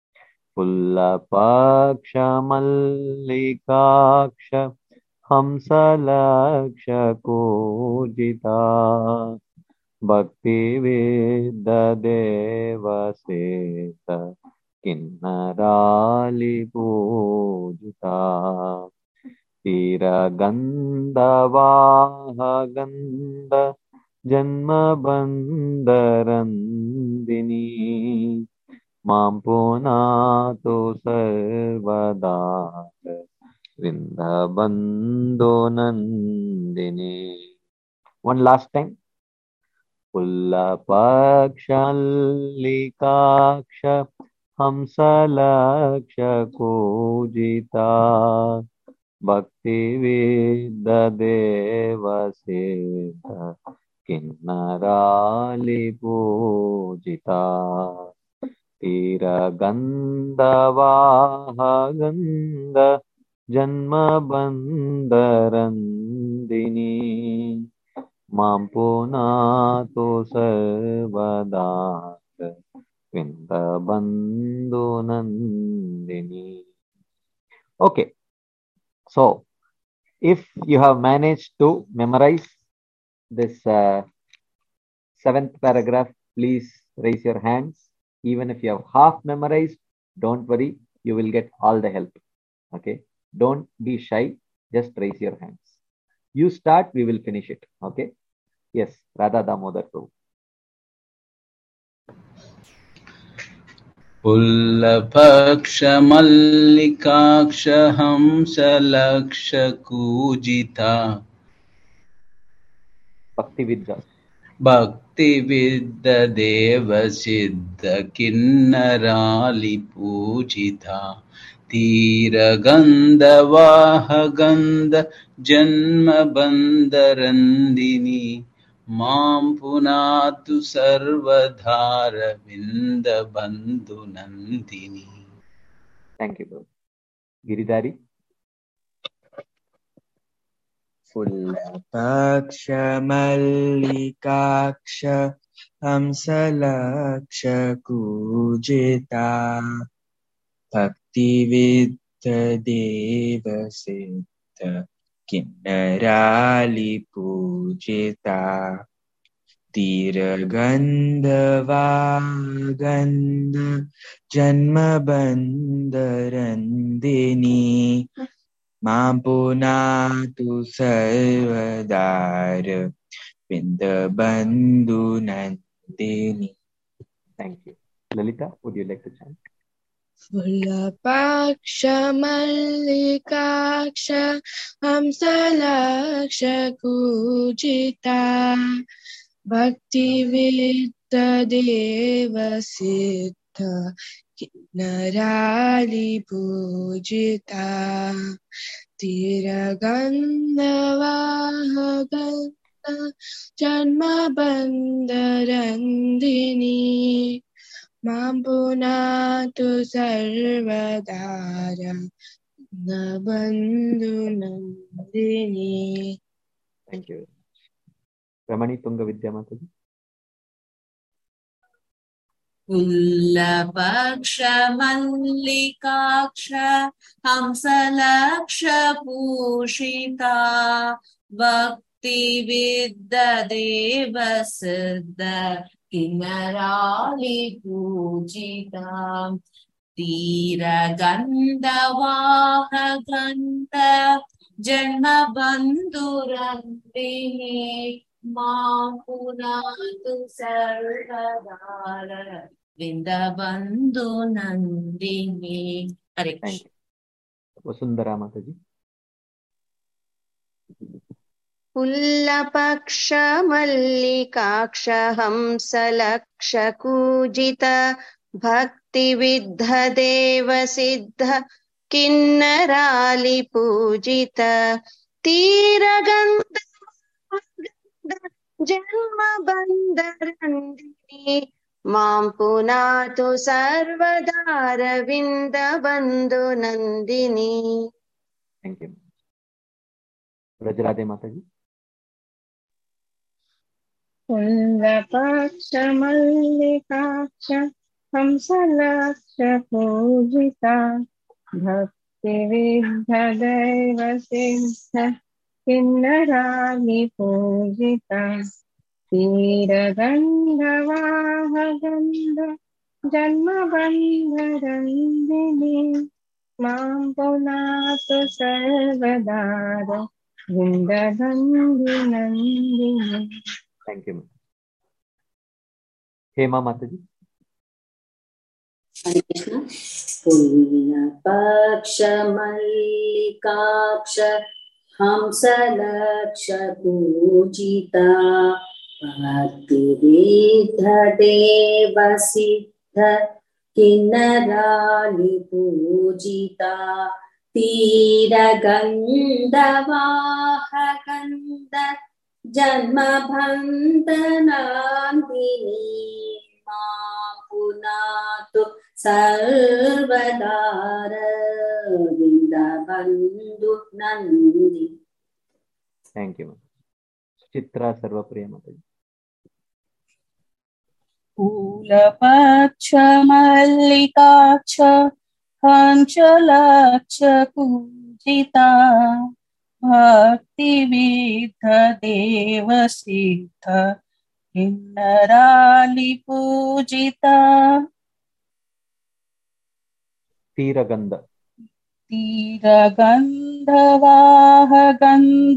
Pullapaksha Mallikaksha Hamsalaksha Kojita Bhakti Vedda Deva Siddha Kinnarali Pujita Tira Gandha Vaha Gandha Janma Bandharandini Mampunatu Sarvada Vrinda Bandhu Nandini. One last time. Pullapaksha Mallikaksha Hamsalaksha Kojita Bhakti Vedda Deva Siddha Kinnarali Pujita Tira Gandha Vaha Gandha Janma Bandharandini Mampunatu Sarvada Vinda Bandhu Nandini. Okay, so if you have managed to memorize this 7th paragraph, please raise your hands. Even if you have half memorized, don't worry, you will get all the help. Okay, don't be shy, just raise your hands. You start, we will finish it. Okay. Yes, Radha Damodar Prabhu. Pullapaksha Mallikaksha Hamsalaksha Kojita Bhakti Vidya Bhakti Vidya Deva Siddha Kinnarali Pujita Tira Gandha Vaha Gandha Janma Bandharandini मां पुनातु सर्वधारविन्दबन्धुनन्दिनी। Thank you प्रभु। गिरिधारी। फुल्लपक्ष मल्लिकाक्ष हंसलक्ष कूजिता भक्तिविद्ध देवसिद्ध किन्नरालि पूजिता तीरगन्धवागन्ध जन्मबन्धरन्दिनी मां पुनातु सर्वदार विन्दबन्धुनन्दिनी। Thank you. Lalita, would you like to chant? फुल्लपाक्ष मल्लिकाक्ष हंसलक्ष कूजिता भक्तिविद्ध देवसिद्ध किन्नरालि पूजिता तीरगन्धवाहगन्ध जन्मबन्धरन्दिनी मां पुनातु सर्वदार बन्धुनन्दिनी। Thank you. रमणी तुंग विद्या माता जी। फुल्लपक्ष मल्लिकाक्ष हंसलक्ष पूषिता भक्तिविद्ध देवसिद्ध किन्नरालि पूजिता तीरगन्धवाहगन्ध जन्मबन्धुरन्दिनी मां पुनातु सर्वदार विन्दबन्धुनन्दिनी। हरे कृष्ण। वसुंधरा माता जी। फुल्लपक्ष मल्लिकाक्ष हंसलक्ष कूजित भक्तिविद्ध देवसिद्ध किन्नरालि पूजित तीरगन्ध जन्मबन्धरन्दिनी मां पुनातु सर्वदार विन्दबन्धुनन्दिनी। Thank you. रजराधे माता जी। फुल्लपक्ष मल्लिकाक्ष हंसलक्ष पूजिता भक्तिविद्ध देवसिद्ध किन्नरालि पूजिता तीरगन्धवाहगन्ध जन्मबन्धरन्दिनी मां पुनातु सर्वदार विन्दबन्धुनन्दिनी। Thank you. हेमा माता जी। हरे कृष्ण। फुल्लपक्ष मल्लिकाक्ष हंसलक्ष पूजिता भक्तिविद्ध देवसिद्ध किन्नरालि पूजिता तीरगन्धवाहगन्ध जन्मबन्धनन्दिनी मां पुनातु सर्वदार विन्दबन्धुनन्दिनी। Thank you. चित्रा सर्वप्रिय माता जी। फूलपक्ष मल्लिकाक्ष हंसलक्ष पूजिता भक्तिविद्ध देवसिद्ध किन्नरालि पूजिता तीरगन्ध तीरगन्धवाहगन्ध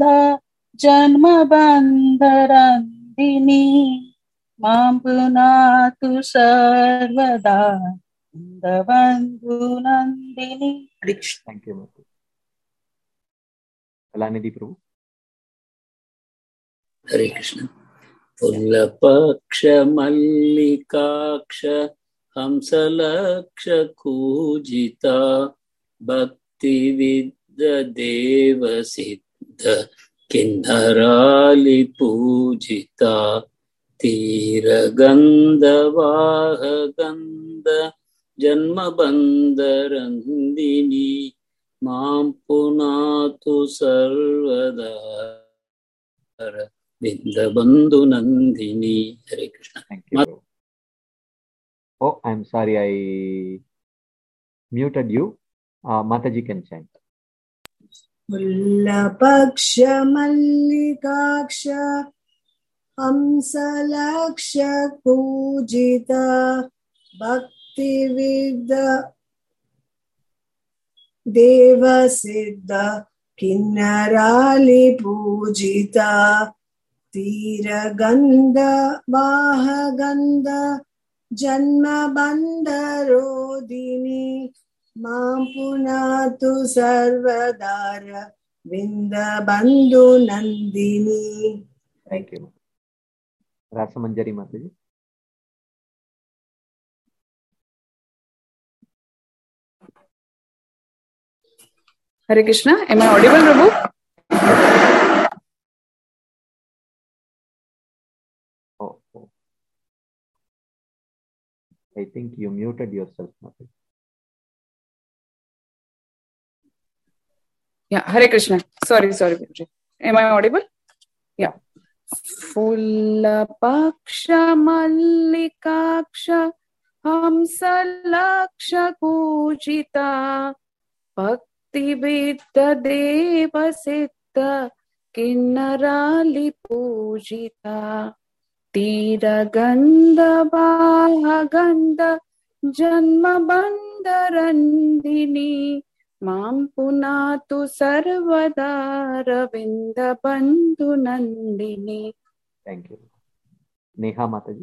जन्मबन्धरन्दिनी मां पुनातु सर्वदा विन्दबन्धुनन्दिनी। Thank you. कलानिधि प्रभु। हरे कृष्ण। फुल्लपक्ष मल्लिकाक्ष हंसलक्ष कूजिता भक्तिविद्ध देवसिद्ध किन्नरालि पूजिता तीरगन्धवाहगन्ध जन्मबन्धरन्दिनी मां पुनातु सर्वदा विन्दबन्धु नन्दिनी. हरे Krishna. Thank you. Oh, I'm sorry, I muted you. Mataji can chant. Mullapaksh Mallikaksh Hamsalaksh Pujita Bhakti Vidya Deva Siddha Kinnarali Pujita Tira Gandha Vahagandha Janma Bandharodini Mam Punatu Sarvadara Vinda Bandhu Nandini. Thank you. Rasamanjari Mataji. Hare Krishna. Am I audible, Prabhu? Oh. I think you muted yourself, Mataji. Yeah, Hare Krishna. Sorry, Prabhuji. Am I audible? Yeah. Fullapaksha Mallikaksha Hamsalaksha Pujita Bhakti Vidya Deva Siddha Kinnarali Pujita Tira Gandha Vahagandha Janma Bandharandini Mam Punatu Sarvada Ravinda Bandhu Nandini. Thank you. Neha Mataji.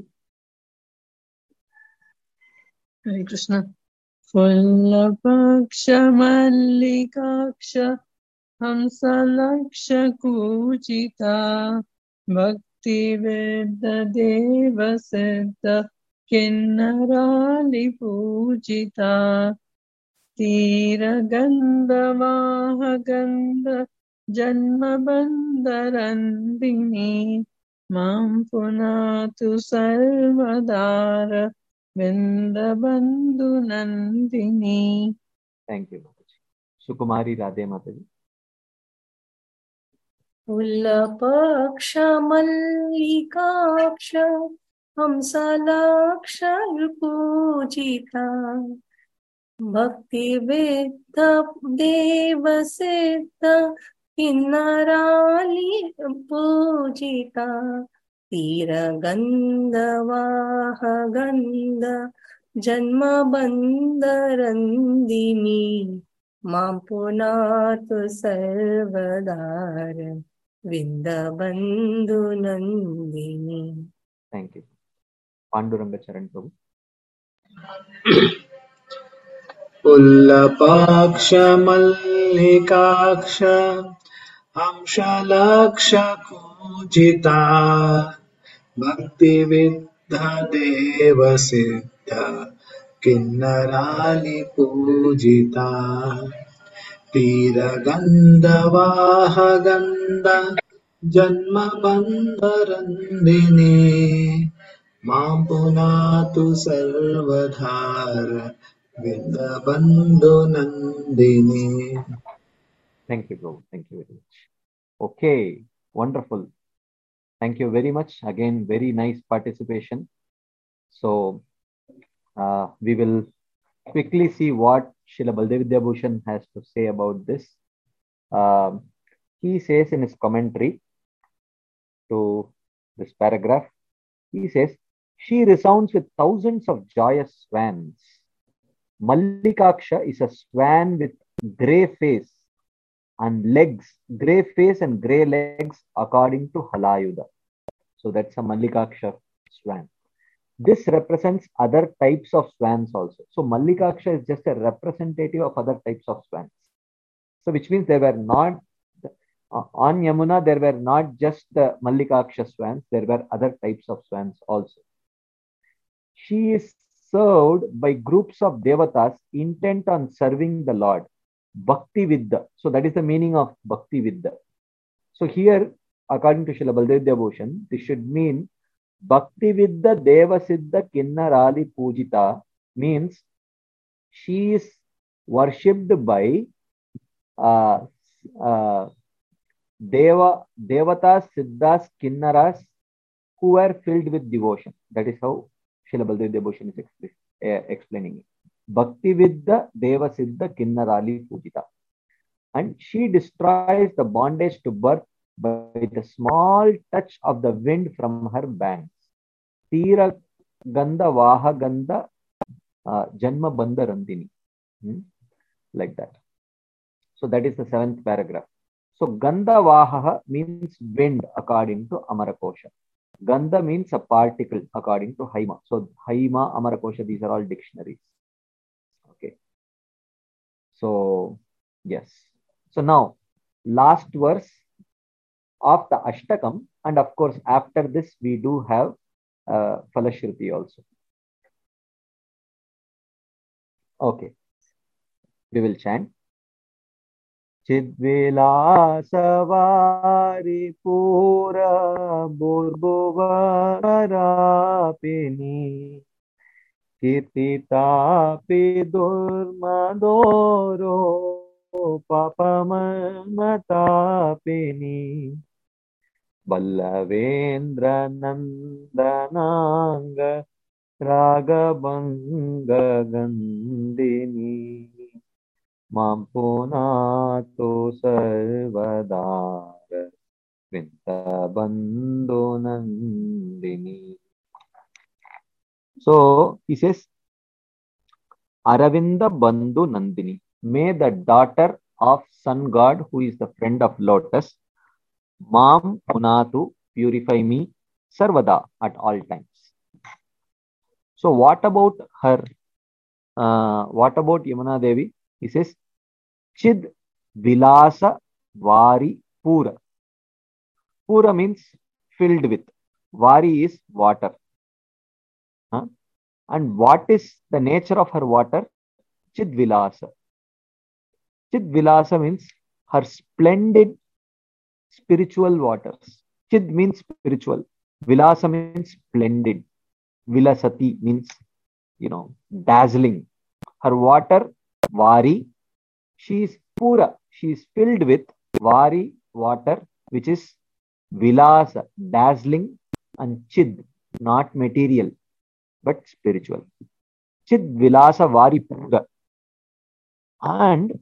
Hare Krishna. Fullapaksha Mallikaksha Hamsalaksha Pujita Bhakti Vedda Deva Siddha Kinnarali Pujita Tira Gandha Vahagandha Janma Bandharandini Mam Punatu Sarvadara Vindabandhu Nandini. Thank you, Mataji. Sukumari Radhe Mataji. Fullapaksha Mallikaksha Hamsalaksha Pujita Bhakti Vedda Deva Siddha Kinnarali Pujita Tira Gandha Vahagandha Janma Bandharandini Mam Punatu Sarvadara Vindabandhu Nandini. Thank you. Panduranga Charan Prabhu. Pullapaksha Mallikaksha Hamsalaksha Pujita Bhakti Vidya Deva Siddha Kinnarali Pujita Tira Gandha Vahagandha Janma Bandharandini Mam Punatu Sarvadhara Vindabandhu Nandini. Thank you, Prabhu. Thank you very much. Okay, wonderful. Thank you very much. Again, very nice participation. So, we will quickly see what Srila Baldev Vidyabhushan has to say about this. He says in his commentary to this paragraph, he says, she resounds with thousands of joyous swans. Mallikaksha is a swan with grey face and legs, grey face and grey legs according to Halayuda. So that's a Mallikaksha swan. This represents other types of swans also. So Mallikaksha is just a representative of other types of swans. So which means there were not, on Yamuna, there were not just the Mallikaksha swans, there were other types of swans also. She is served by groups of devatas intent on serving the Lord. Bhakti Vidya. So that is the meaning of Bhakti Vidya. So here, according to Srila Baldev Devotion, this should mean Bhakti Vidya Deva Siddha Kinnarali Pujita means she is worshipped by Devatas, Siddhas, Kinnaras who are filled with devotion. That is how Srila Baldev Devotion is explaining it. Bhakti Vidya Deva Siddha Kinnarali Pujita. And she destroys the bondage to birth by the small touch of the wind from her banks. Tira Ganda Vaha Ganda Janma Bandha Randini. Like that. So that is the 7th paragraph. So Ganda Vaha means wind according to Amarakosha. Ganda means a particle according to Haima. So Haima, Amarakosha, these are all dictionaries. Okay. So yes. So now last verse of the Ashtakam, and of course after this we do have Falashruti also. Okay. We will chant. Chidvilasavari pura burbhuvarapini kirtita pidurmadoro papamatapini Ballavendra Nandananga Ragabanga Gandini Mampunato Sarvadara Vinta Bandhu Nandini. So he says, Aravinda Bandhu Nandini. May the daughter of sun god, who is the friend of lotus, Mam Punatu, purify me, Sarvada, at all times. So what about her? What about Yamuna Devi? He says, Chid Vilasa Vari Pura. Pura means filled with. Vari is water. And what is the nature of her water? Chid Vilasa. Chid Vilasa means her splendid spiritual waters. Chid means spiritual. Vilasa means splendid. Vilasati means, dazzling. Her water, Vari, she is Pura. She is filled with Vari, water, which is Vilasa, dazzling, and Chid, not material, but spiritual. Chid Vilasa Vari Pura. And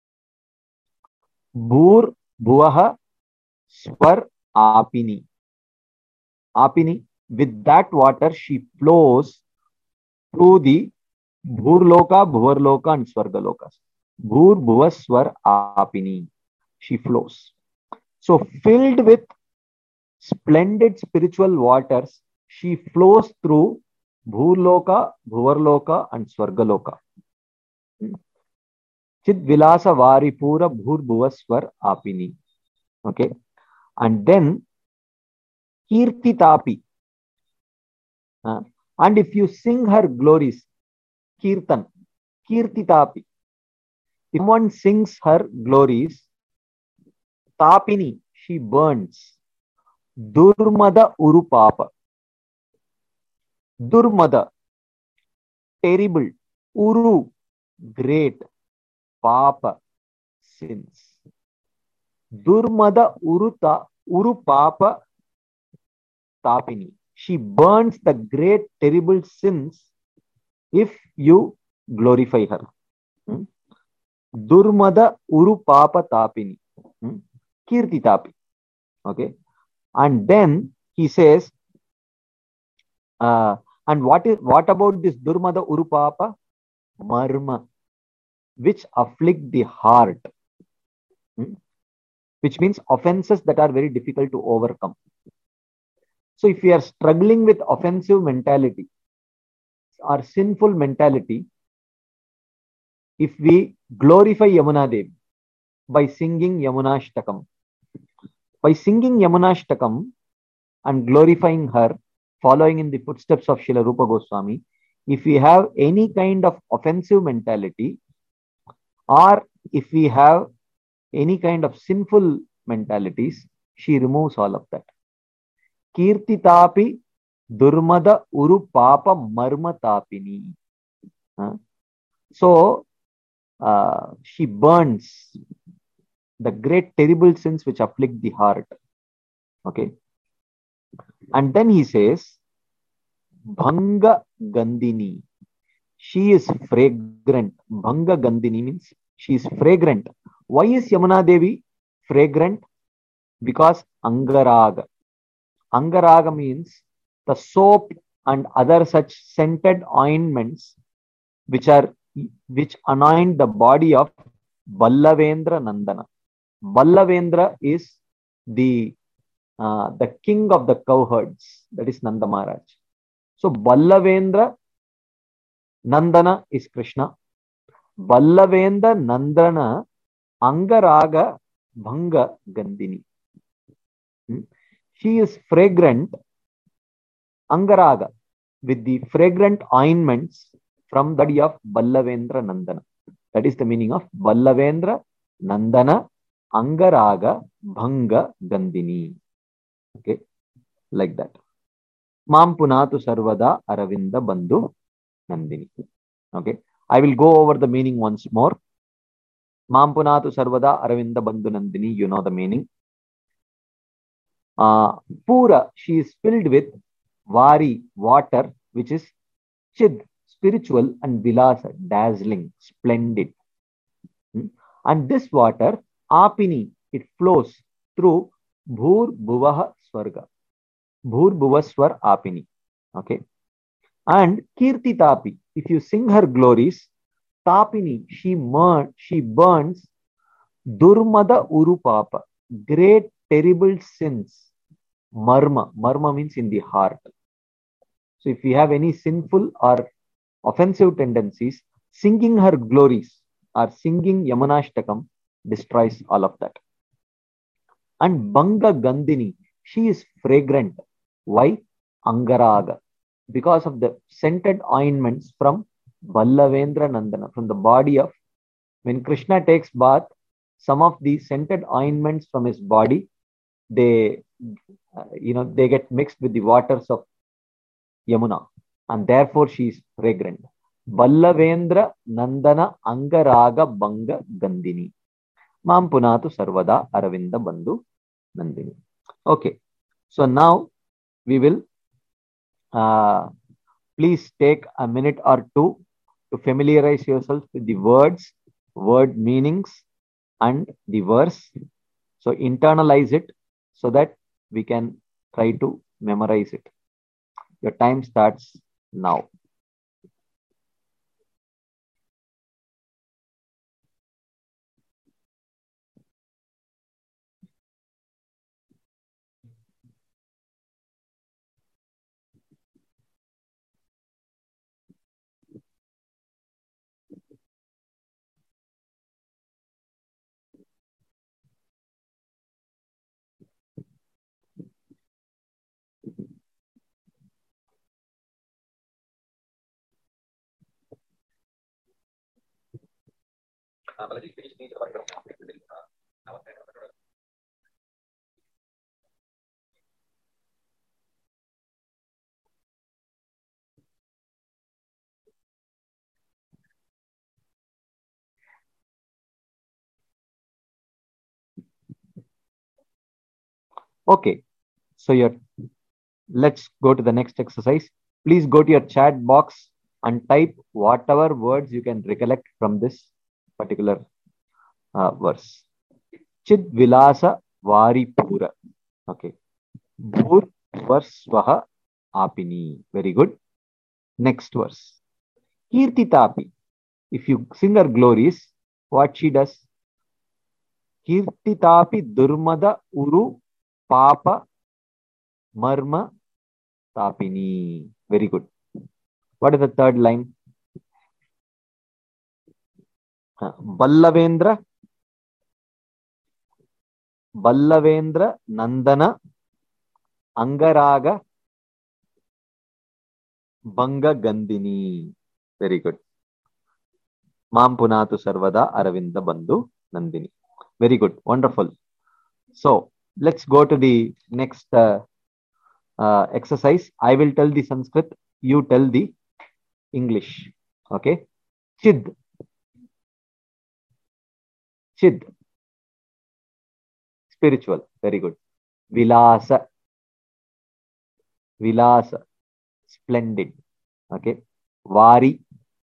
Bhur Bhuvaha Swar Apini. Apini, with that water she flows through the Bhurloka, Bhuvarloka and Swargalokas. Bhur Bhuva Swar Apini. She flows. So filled with splendid spiritual waters, she flows through Bhurloka, Bhuvarloka and Swargaloka. Chid Vilasa Vari Pura Bhur Bhuva Swar Apini. Okay. And then Kirtitapi. And if you sing her glories, Kirtan, Kirtitapi. If one sings her glories, Tapini, she burns. Durmada Urupapa. Durmada, terrible. Uru, great. Papa, sins. Durmada Urupapa Tapini. She burns the great terrible sins if you glorify her. Durmada Urupapa Tapini. Kirti Tapi. Okay. And then he says, and what about this Durmada Urupapa? Marma, which afflict the heart. Which means offenses that are very difficult to overcome. So if we are struggling with offensive mentality or sinful mentality, if we glorify Yamuna Devi by singing Yamunashtakam, and glorifying her, following in the footsteps of Srila Rupa Goswami, if we have any kind of offensive mentality, or if we have any kind of sinful mentalities, she removes all of that. Kirtitapi durmada uru papa marma tapini. So she burns the great terrible sins which afflict the heart. Okay. And then he says, Bhanga Gandhini. She is fragrant. Bhanga Gandhini means she is fragrant. Why is Yamuna Devi fragrant? Because Angaraga. Angaraga means the soap and other such scented ointments which anoint the body of Ballavendra Nandana. Ballavendra is the king of the cowherds, that is Nanda Maharaj. So Ballavendra Nandana is Krishna. Ballavendra Nandana Angaraga Bhanga Gandhini. She is fragrant, Angaraga, with the fragrant ointments from the body of Ballavendra Nandana. That is the meaning of Ballavendra Nandana Angaraga Bhanga Gandhini. Okay, like that. Mam Punatu Sarvada Aravinda Bandhu Nandini. Okay, I will go over the meaning once more. Mam Punatu Sarvada Aravinda Bandhu Nandini, you know the meaning. Pura, she is filled with Vari, water, which is Chid, spiritual, and Vilasa, dazzling, splendid. And this water, Apini, it flows through Bhur Bhuvaha Swarga. Bhur Bhuvaswar Apini. Okay. And Kirti Tapi, if you sing her glories, Tapini, she burns Durmada Urupapa, great terrible sins. Marma. Marma means in the heart. So if we have any sinful or offensive tendencies, singing her glories or singing Yamunashtakam destroys all of that. And Bhanga Gandhini, she is fragrant. Why? Angaraga. Because of the scented ointments from Ballavendra Nandana, from the body of, when Krishna takes bath, some of the scented ointments from his body, they get mixed with the waters of Yamuna, and therefore she is fragrant. Ballavendra Nandana Angaraga Bhanga Gandhini. Mam Punatu Sarvada Aravinda Bandhu Nandini. Okay, so now we will please take a minute or two to familiarize yourself with the words, word meanings, and the verse. So internalize it so that we can try to memorize it. Your time starts now. Okay, so let's go to the next exercise. Please go to your chat box and type whatever words you can recollect from this particular verse. Chid Vilasa Vari Pura. Okay. Bhur Varsvaha Apini. Very good. Next verse. Kirtitapi. If you sing her glories, what she does? Kirtitapi Durmada Uru Papa Marma Tapini. Very good. What is the third line? Ballavendra Nandana Angaraga Bhanga Gandhini. Very good. Mam Punatu Sarvada Aravinda Bandhu Nandini. Very good. Wonderful. So, let's go to the next exercise. I will tell the Sanskrit, you tell the English. Okay. Chid. Chid. Spiritual. Very good. Vilasa. Vilasa. Splendid. Okay. Vari.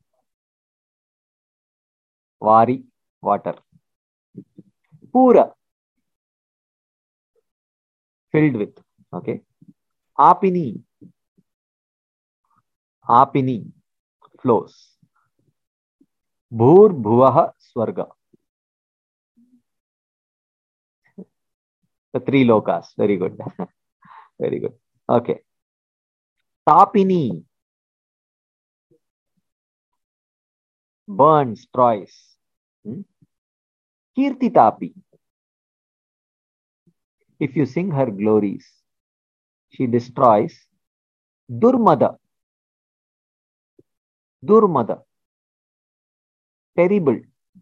Vari. Water. Pura. Filled with. Okay. Apini. Apini. Flows. Bhur Bhuvaha Swarga. The three lokas. Very good. Very good. Okay. Tapini. Burns, destroys. Kirtitapi. If you sing her glories, she destroys. Durmada. Durmada. Terrible.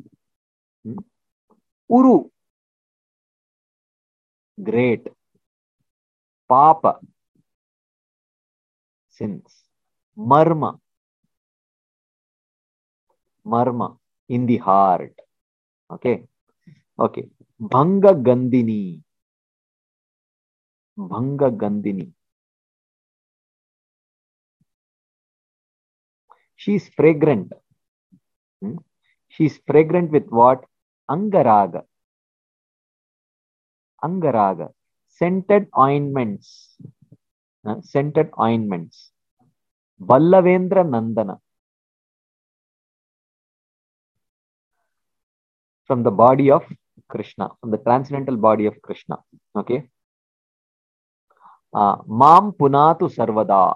Uru. Great. Papa. Sins. Marma. Marma. In the heart. Okay. Okay. Bhanga Gandhini. Bhanga Gandhini. She is fragrant. She is fragrant with what? Angaraga. Angaraga. Scented ointments. Scented ointments. Ballavendra Nandana. From the body of Krishna. From the transcendental body of Krishna. Okay. Mam Punatu Sarvada.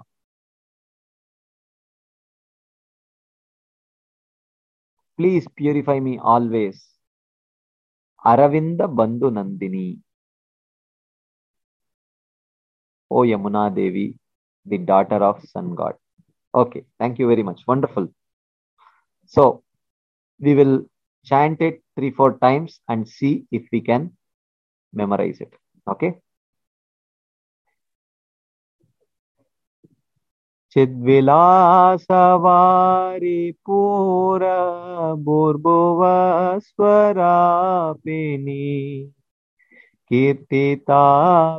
Please purify me always. Aravinda Bandhu Nandini. O Yamuna Devi, the daughter of Sun God. Okay, thank you very much. Wonderful. So, we will chant it 3-4 times and see if we can memorize it. Okay. Chidvilasavari Pura Burbhuva Swarapini Kirtita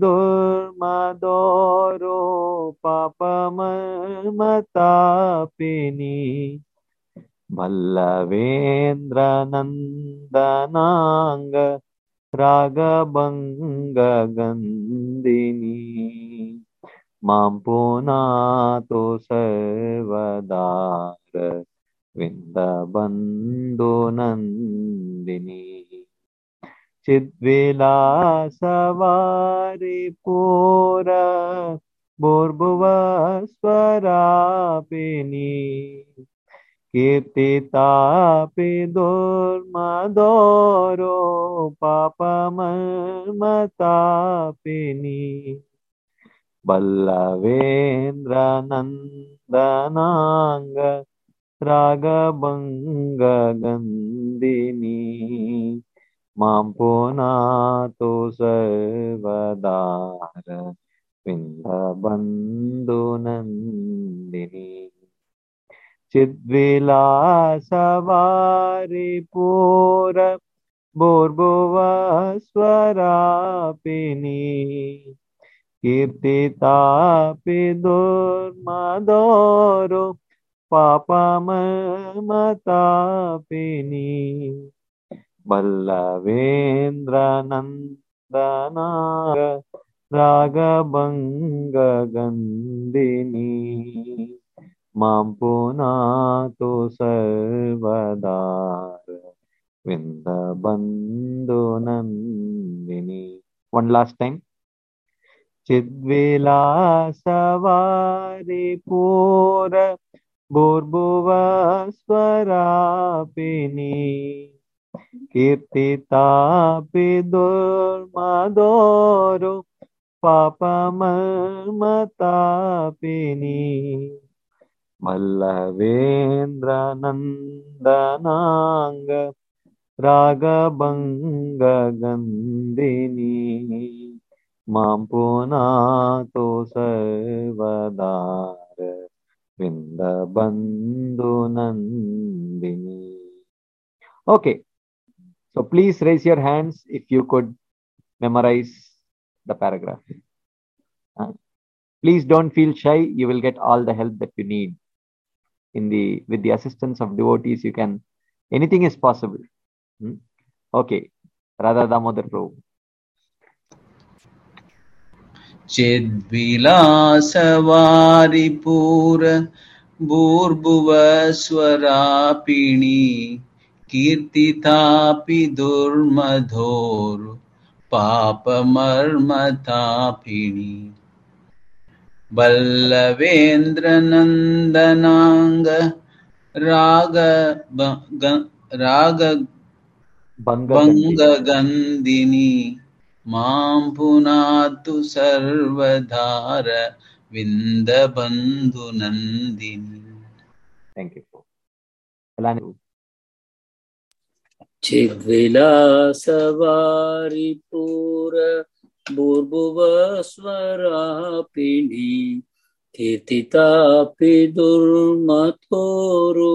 Pidurmadoro Papamatapini Ballavendra Nandananga Ragabanga Gandhini Mampunato Sarvadara Vindabandhu Nandini Chidvilasavari Pura Burbhuva Swarapini Kirtita Pidurmadoro Papamatapini Ballavendra Nandananga Ragabanga Gandhini Mampunato Sarvadara Vindabandhu Nandini Chidvilasavari Pura Burbhuva Swarapini Kirtita Pidurmadoro Papamatapini Ballavendra Nandanaga Ragabanga Gandhini Mampunato Sarvadara Vindabandhu Nandini. One last time. Chidvilasavari Pura Burbhuva Swarapini Kirtita Pidurmadoro Papamatapini Ballavendra Nandananga रागभङ्गगन्धिनी मां पुनातु सर्वदा वृन्दबन्धुनन्दिनी. Okay, so please raise your hands if you could memorize the paragraph. Please don't feel shy. You will get all the help that you need. With the assistance of devotees, you can, anything is possible. Okay, Radha Damodar Prabhu. चिद्विलासवारिपूर भूर्भुवस्वरापिणी कीर्तितापि दुर्मधोरु पापमर्मतापिणी बल्लवेन्द्रनन्दनाङ्ग रागभङ्गगन्धिनी मां पुनातु सर्वदार विन्दबन्धुनन्दिनी. Thank you. चिद्विलासवारिपूर भूर्भुवस्वरापिणी कीर्तितापि दुर्मतोरु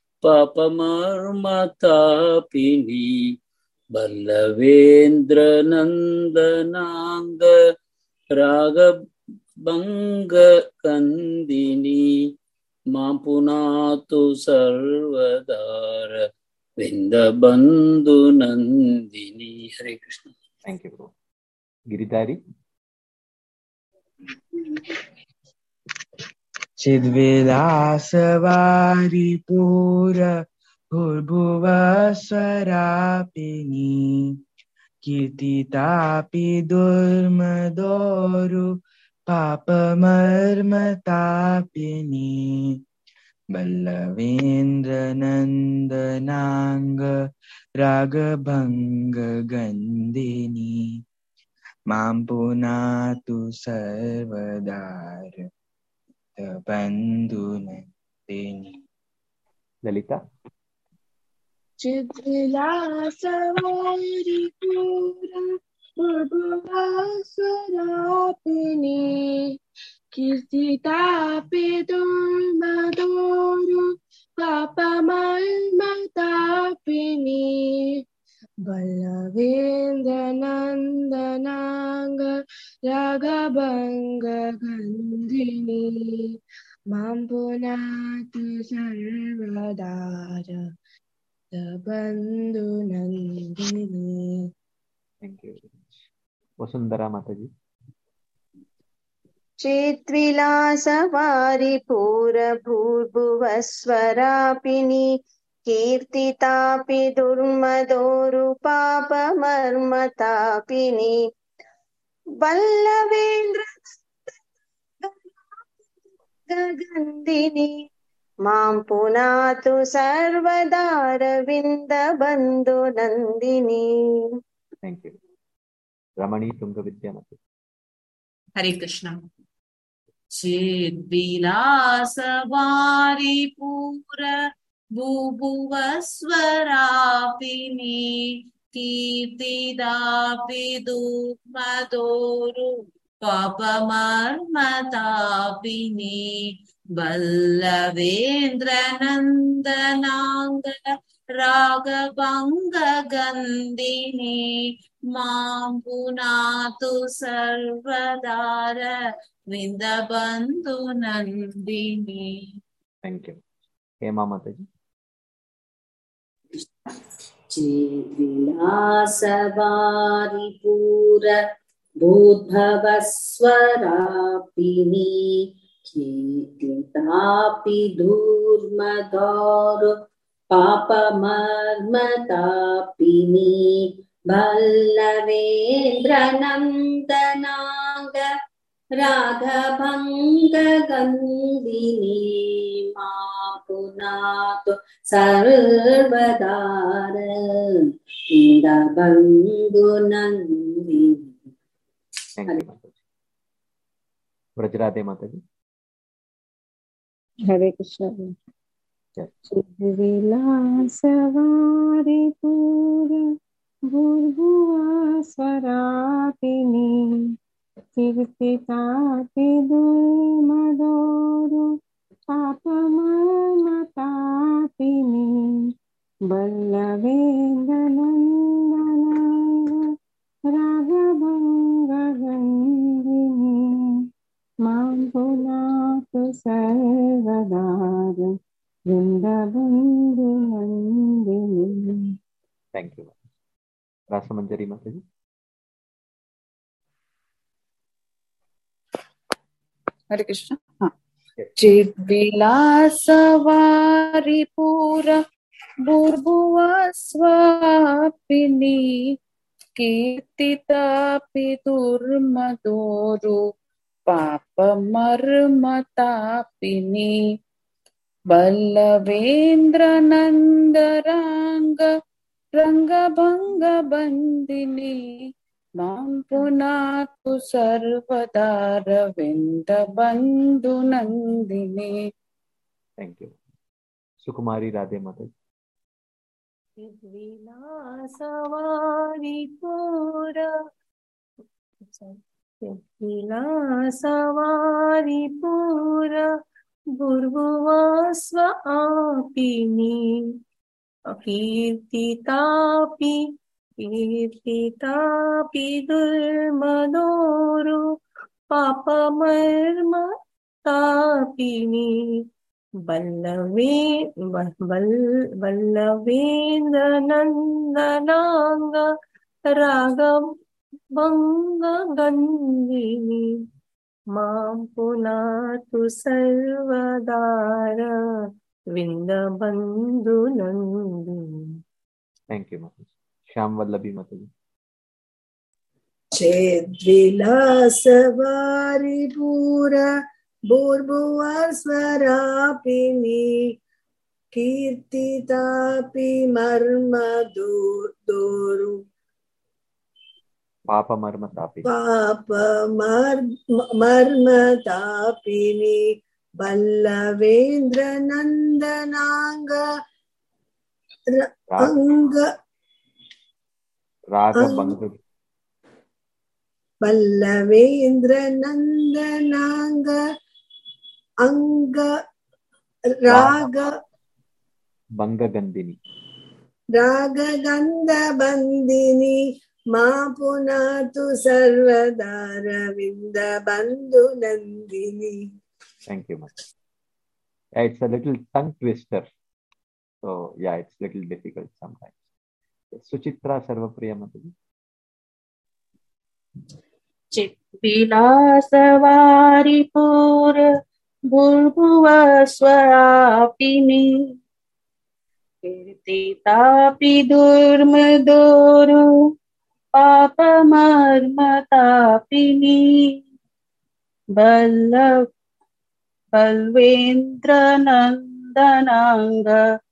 पापमर्मतापिनी बल्लवेन्द्रनन्दनाङ्ग रागभङ्गगन्धिनी मां पुनातु सर्वदार विन्दबन्धुनन्दिनी. हरे Krishna. Thank you, bro. Giridhari. चिद्विलासवारिपूर भूर्भुवस्वरापिणी कीर्तितापि दुर्मदोरु पापमर्मतापिनी बल्लवेन्द्रनन्दनाङ्ग रागभङ्गगन्धिनी मां पुनातु सर्वदार बन्धुनन्दिनी. Lalita. चिद्विलासवारिपूर भूर्भुवस्वरापिणी कीर्तितापि दुर्मदोरु पापमर्मतापिनी बल्लवेन्द्रनन्दनाङ्ग रागभङ्गगन्धिनी मां पुनातु सर्वदार बन्धुनन्दिनी. Thank you. Vasundhara Mataji. चिद्विलासवारिपूर भूर्भुवस्वरापिणी कीर्तितापि दुर्मदोरु पापमर्मतापिनी बल्लवेन्द्रनन्दनाङ्ग मां पुनातु सर्वदार विन्दबन्धुनन्दिनी. Thank you. Ramani Tunga Vidyamati. हरे कृष्ण. चिद्विलासवारिपूर भूभुवस्वरापिणी कीर्तिदापि दुर्मदोरु पापमर्मतापिनी बल्लवेन्द्रनन्दनाङ्ग रागभङ्गगन्धिनी मां पुनातु सर्वदार विन्दबन्धुनन्दिनी. Thank you. Hema Mataji. चिद्विलासवारिपूर भूर्भुवस्वरापिणी कीर्तितापि दुर्मदोरु पापमर्मतापिनी बल्लवेन्द्रनन्दनाङ्ग रागभङ्गगन्धिनी मां पुनातु सर्वदार विन्दबन्धुनन्दिनी. Thank you, Mataji. Vrajrade Mataji. Hare Krishna. चिद्विलासवारि पूर भूर्भुवः स्वरापिनी कीर्तितापि दुर्मदोरु पापमर्मतापिनी बल्लवेन्दनन्दनाय रागभङ्गगन्धिनी मां पुनातु सर्वदा वृंदाबंधु नंदिनी। Thank you. रासमंजरी माताजी। हरे कृष्ण। हाँ, चिद्विलासवारिपूर भूर्भुवस्वापिनी कीर्तितापि दुर्मदोरु पापमर्मतापिनी बल्लवेन्द्रनन्दरांग रंगभंगबंदिनी मां पुनातु सर्वदा रविंदबंधु नंदिनी। Thank you. सुकुमारी राधे माता। विलासवारिपूर भूर्भुवस्वापिनी कीर्तितापि दुर्मदोरु पापमर्मतापिनी बल्लवेन्द्रनन्दनांग रागभङ्गगन्धिनी मां पुनातु सर्वदा विन्दबन्धु नन्दिनी। थैंक यू माता। श्याम वल्लभी माता जी। चेद्विलासवारिपूर भूर्भुवस्वरापिनी कीर्तितापि मर्मदोरु पापमर्मतापिनी बल्लवेन्द्रनन्दनांग बल्लवेन्द्रनन्दनांग अंग राग भंगगंधिनी रागगन्धबन्दिनी मां पुनातु सर्वदा रविन्दबन्धु Nandini. Thank you, Mata. Yeah, it's a little tongue twister. So, yeah, it's a little difficult sometimes. Suchitra Sarvapriya Mataji. चिद्विलासवारिपूर भूर्भुवस्वापिनी कीर्तितापि दुर्मदोरु पापमर्मतापिनी बल्लवेन्द्रनन्दनांग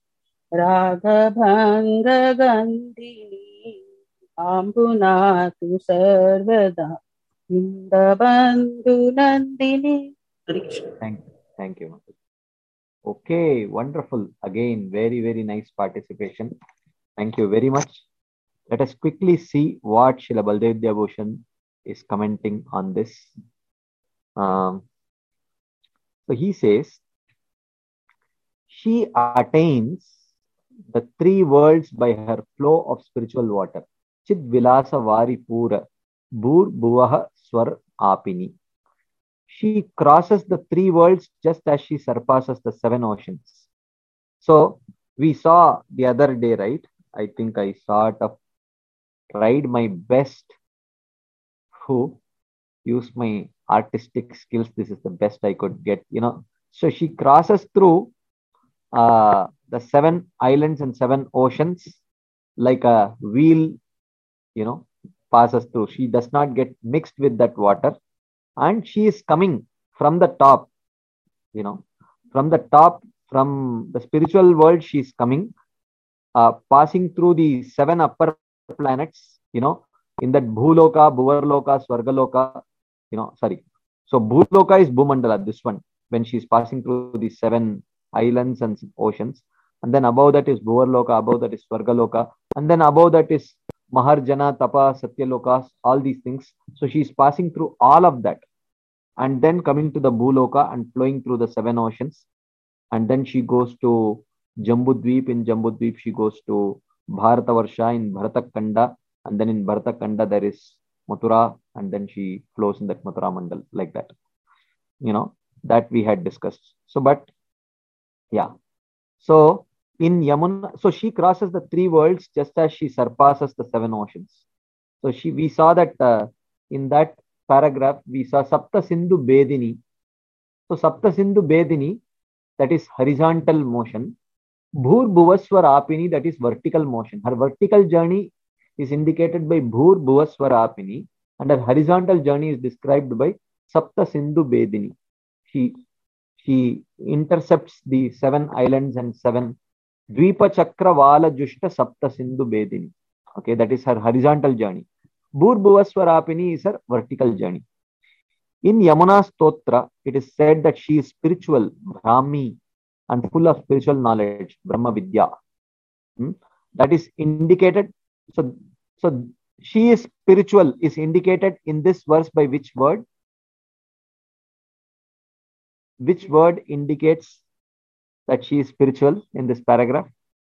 रागभङ्गगन्धिनी मां पुनातु सर्वदा वृन्दबन्धु Nandini. Thank you, Mata. Okay, wonderful. Again, very, very nice participation. Thank you very much. Let us quickly see what Srila Baldev Bhushan is commenting on this. So he says, she attains the three worlds by her flow of spiritual water. Chid Vilasa Vari Pura Bhur Bhuvaha Swar Apini. She crosses the three worlds just as she surpasses the seven oceans. So we saw the other day, right? I think I sort of tried my best to use my artistic skills. This is the best I could get, So she crosses through the seven islands and seven oceans like a wheel, passes through. She does not get mixed with that water. And she is coming from the top, from the top, from the spiritual world, she is coming, passing through the seven upper planets, in that Bhuloka, Bhuvarloka, Swargaloka, So Bhuloka is Bhumandala, this one, when she is passing through the seven islands and oceans. And then above that is Bhuvarloka, above that is Swargaloka, and then above that is Maharjana, Tapa, Satyalokas, all these things. So she is passing through all of that, and then coming to the Bhuloka and flowing through the 7 oceans. And then she goes to Jambudweep. In Jambudweep, she goes to Bharatavarsha in Bharatakanda, and then in Bharatakanda there is Mathura, and then she flows in that Mathura Mandal, like that. That we had discussed. So, but yeah. So in Yamuna, so she crosses the 3 worlds just as she surpasses the 7 oceans. So we saw that in that paragraph, we saw Sapta Sindhu Bedini. So Sapta Sindhu Bedini, that is horizontal motion. Bhur Bhuvaswar Apini, that is vertical motion. Her vertical journey is indicated by Bhur Bhuvaswar Apini, and her horizontal journey is described by Sapta Sindhu Bedini. She intercepts the 7 islands and 7 Dvipa Chakra Vala Jushta Sapta Sindhu Bedini. Okay, that is her horizontal journey. Bhur Bhuvaswar Apini is her vertical journey. In Yamuna Stotra, it is said that she is spiritual, Brahmi, and full of spiritual knowledge, Brahma Vidya. That is indicated. So she is spiritual is indicated in this verse by which word? Which word indicates that she is spiritual in this paragraph?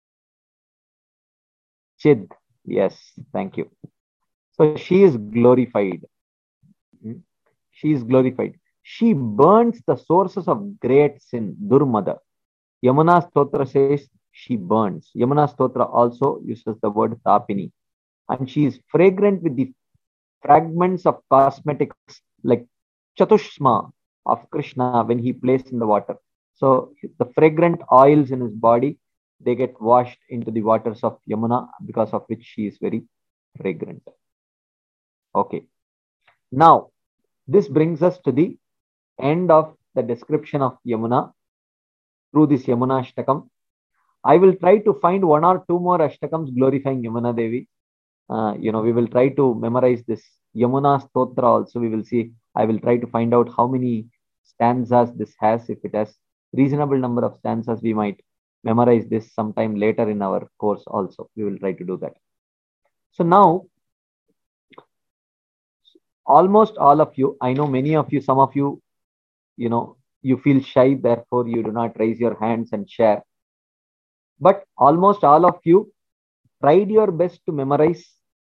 Chid. Yes, thank you. So she is glorified. She is glorified. She burns the sources of great sin, Durmada. Yamuna Stotra says she burns. Yamuna Stotra also uses the word Tapini. And she is fragrant with the fragments of cosmetics like Chatushma of Krishna when he plays in the water. So the fragrant oils in his body, they get washed into the waters of Yamuna, because of which she is very fragrant. Okay. Now, this brings us to the end of the description of Yamuna through this Yamuna Ashtakam. I will try to find 1 or 2 more Ashtakams glorifying Yamuna Devi. We will try to memorize this Yamuna Stotra also. We will see. I will try to find out how many stanzas this has. If it has reasonable number of stanzas, we might memorize this sometime later in our course also. We will try to do that. So now, almost all of you, I know many of you, some of you, you feel shy, therefore you do not raise your hands and share. But almost all of you tried your best to memorize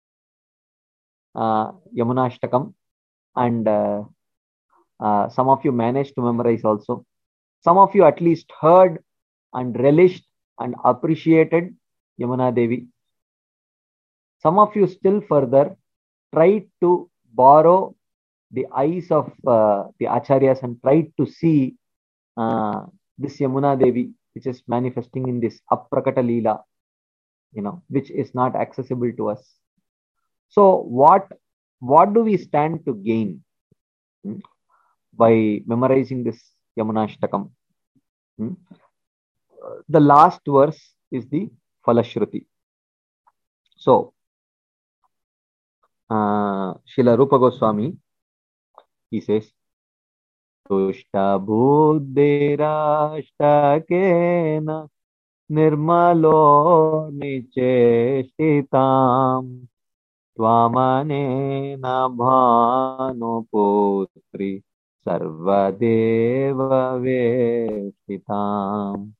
Yamuna Ashtakam, and some of you managed to memorize also. Some of you at least heard and relished and appreciated Yamuna Devi. Some of you still further tried to borrow the eyes of the Acharyas and tried to see this Yamuna Devi, which is manifesting in this Aprakata Leela, which is not accessible to us. So what do we stand to gain by memorizing this Yamuna Ashtakam? The last verse is the Falashruti. So, Srila Rupa Goswami, he says, Tushta buddhirashtakena nirmalo nicheshtitam tvamanena bhanu putri sarvadeva veshtitam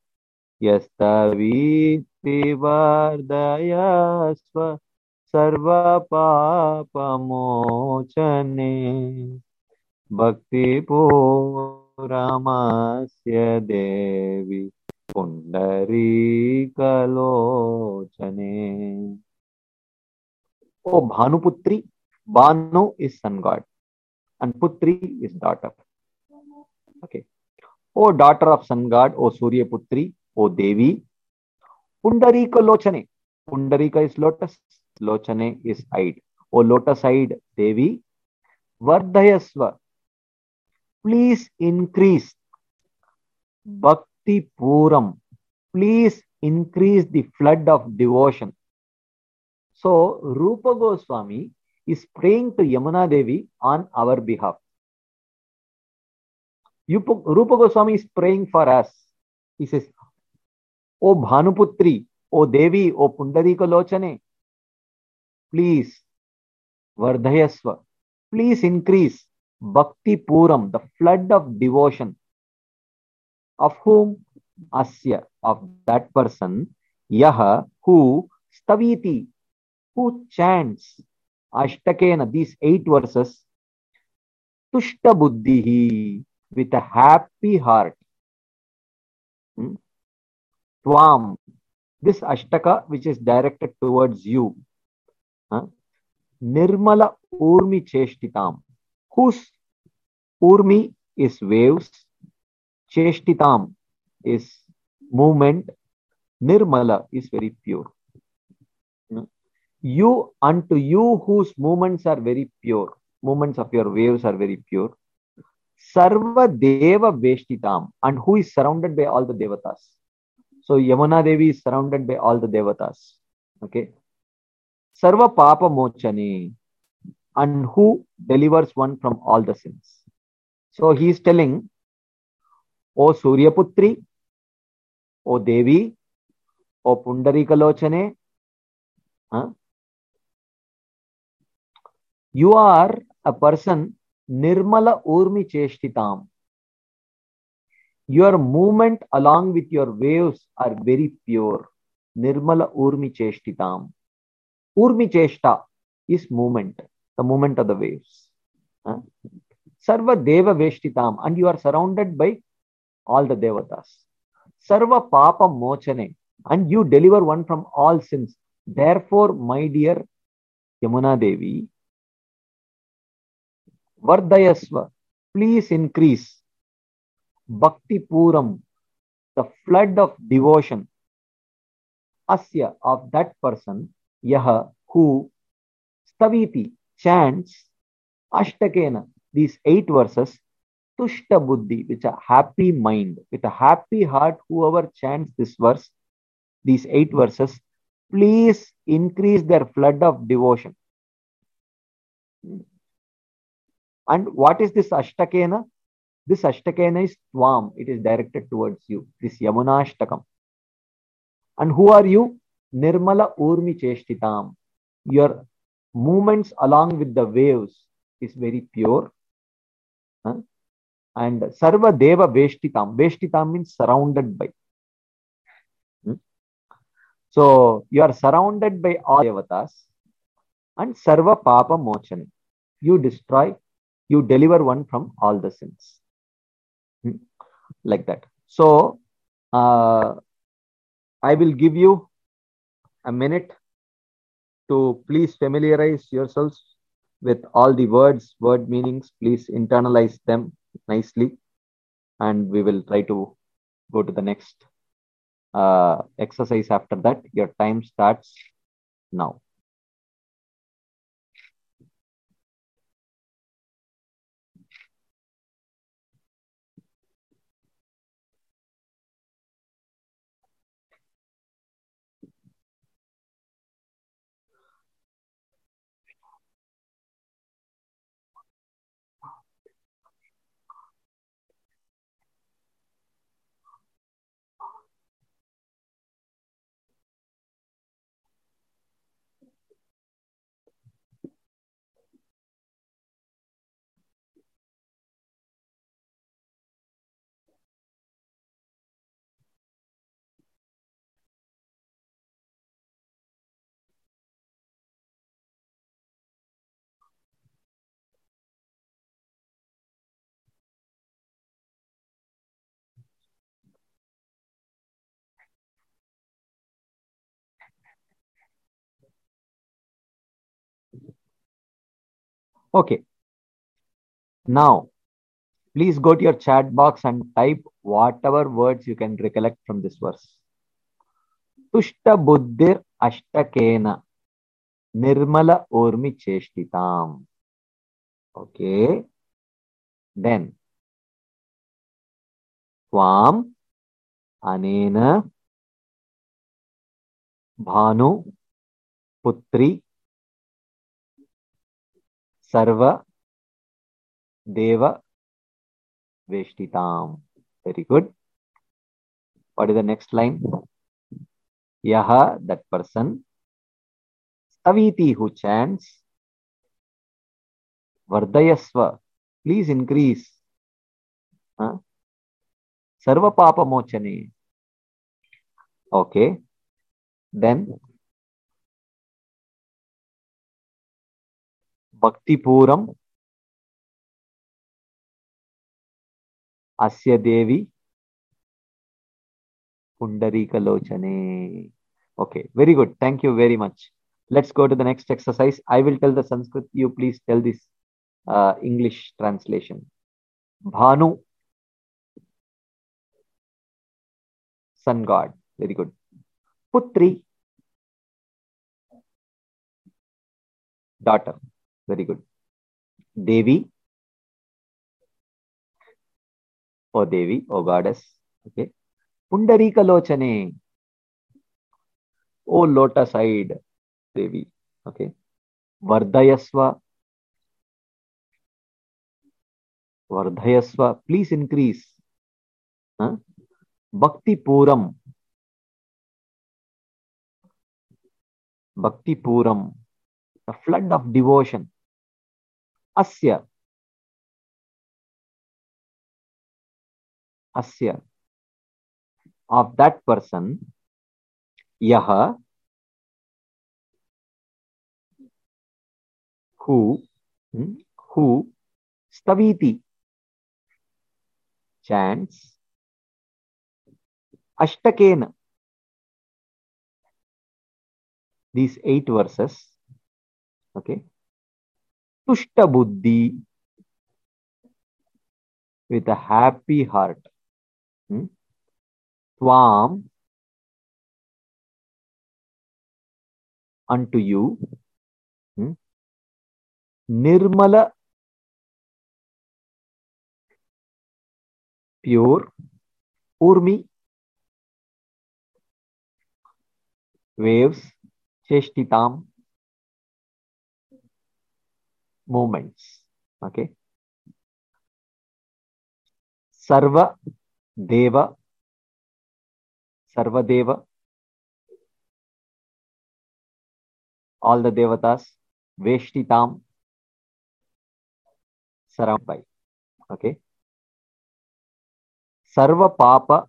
yastaviti vardayasva sarva papa mochane bhakti puramasya devi pundarika lochane. Oh Bhanuputri, Bhanu is sun god and Putri is daughter. Okay. Oh daughter of sun god, oh Surya Putri, oh Devi, Pundarika Lochane. Pundarika is lotus, Lochane is eyed. Oh lotus-eyed Devi, Vardhayasva, please increase Bhakti Puram. Please increase the flood of devotion. So, Rupa Goswami is praying to Yamuna Devi on our behalf. Rupa Goswami is praying for us. He says, O Bhanuputri, O Devi, O Pundarika Lochane, please, Vardhayasva, please increase Bhakti Puram, the flood of devotion. Of whom? Asya, of that person, Yaha, who, Staviti, who chants Ashtakena, these 8 verses, Tushta Buddhihi, with a happy heart. Tvam, this Ashtaka which is directed towards you. Nirmala Urmi Cheshtitam, whose Urmi is waves, Cheshtitam is movement, Nirmala is very pure. You, unto you whose movements are very pure, movements of your waves are very pure. Sarva Deva Veshtitam, and who is surrounded by all the Devatas. So Yamuna Devi is surrounded by all the Devatas. Okay. Sarva Papa Mochane, and who delivers one from all the sins. So he is telling, O Surya Putri, O Devi, O Pundarika Lochane, you are a person, Nirmala Urmi Cheshtitam. Your movement along with your waves are very pure. Nirmala Urmi Cheshtitam. Urmi Cheshta is movement, the movement of the waves. Sarva Deva Veshtitam, and you are surrounded by all the Devatas. Sarva Papa Mochane, and you deliver one from all sins. Therefore, my dear Yamuna Devi, Vardhayasva, please increase Bhakti Puram, the flood of devotion. Asya, of that person, Yaha, who, Staviti, chants Ashtakena, these 8 verses, Tushta Buddhi, with a happy mind, with a happy heart, whoever chants this verse, these 8 verses, please increase their flood of devotion. And what is this Ashtakena? This Ashtakena is Tvam. It is directed towards you. This Yamuna Ashtakam. And who are you? Nirmala Urmi Cheshtitam. Your movements along with the waves is very pure. And Sarva Deva Veshtitam. Veshtitam means surrounded by. So you are surrounded by all Devatas. And Sarva Papa Mochane. You destroy, you deliver one from all the sins. Like that. So I will give you a minute to please familiarize yourselves with all the words, word meanings. Please internalize them nicely, and we will try to go to the next exercise after that. Your time starts now. Okay. Now, please go to your chat box and type whatever words you can recollect from this verse. Tushta Buddhir Ashtakena Nirmala Urmi Cheshtitam. Okay. Then, Tvam Anena Bhanu Putri Sarva Deva Veshtitam. Very good. What is the next line? Yaha, that person. Staviti, who chants. Vardayasva, please increase. Sarva Papa Mochane. Okay. Then Bhakti Puram Asya Devi Pundarika Lochane. Okay, very good. Thank you very much. Let's go to the next exercise. I will tell the Sanskrit. You please tell this English translation. Bhanu, sun god. Very good. Putri, daughter. Very good. Devi, oh Devi, oh goddess. Okay. Pundarika Lochane, oh lotus-eyed Devi. Okay. Vardayasva, Vardhayasva, please increase. Bhakti Puram, Bhakti Puram, the flood of devotion. Asya, Asya, of that person. Yaha, who, Staviti, chants. Ashtakena, these 8 verses. Okay. Tushta Buddhi, with a happy heart. Tvam, unto you. Nirmala, pure. Urmi, waves. Cheshtitam, movements. Okay. Sarva Deva, Sarva Deva, all the devatas. Veshtitam, surrounded by. Okay. Sarva Papa,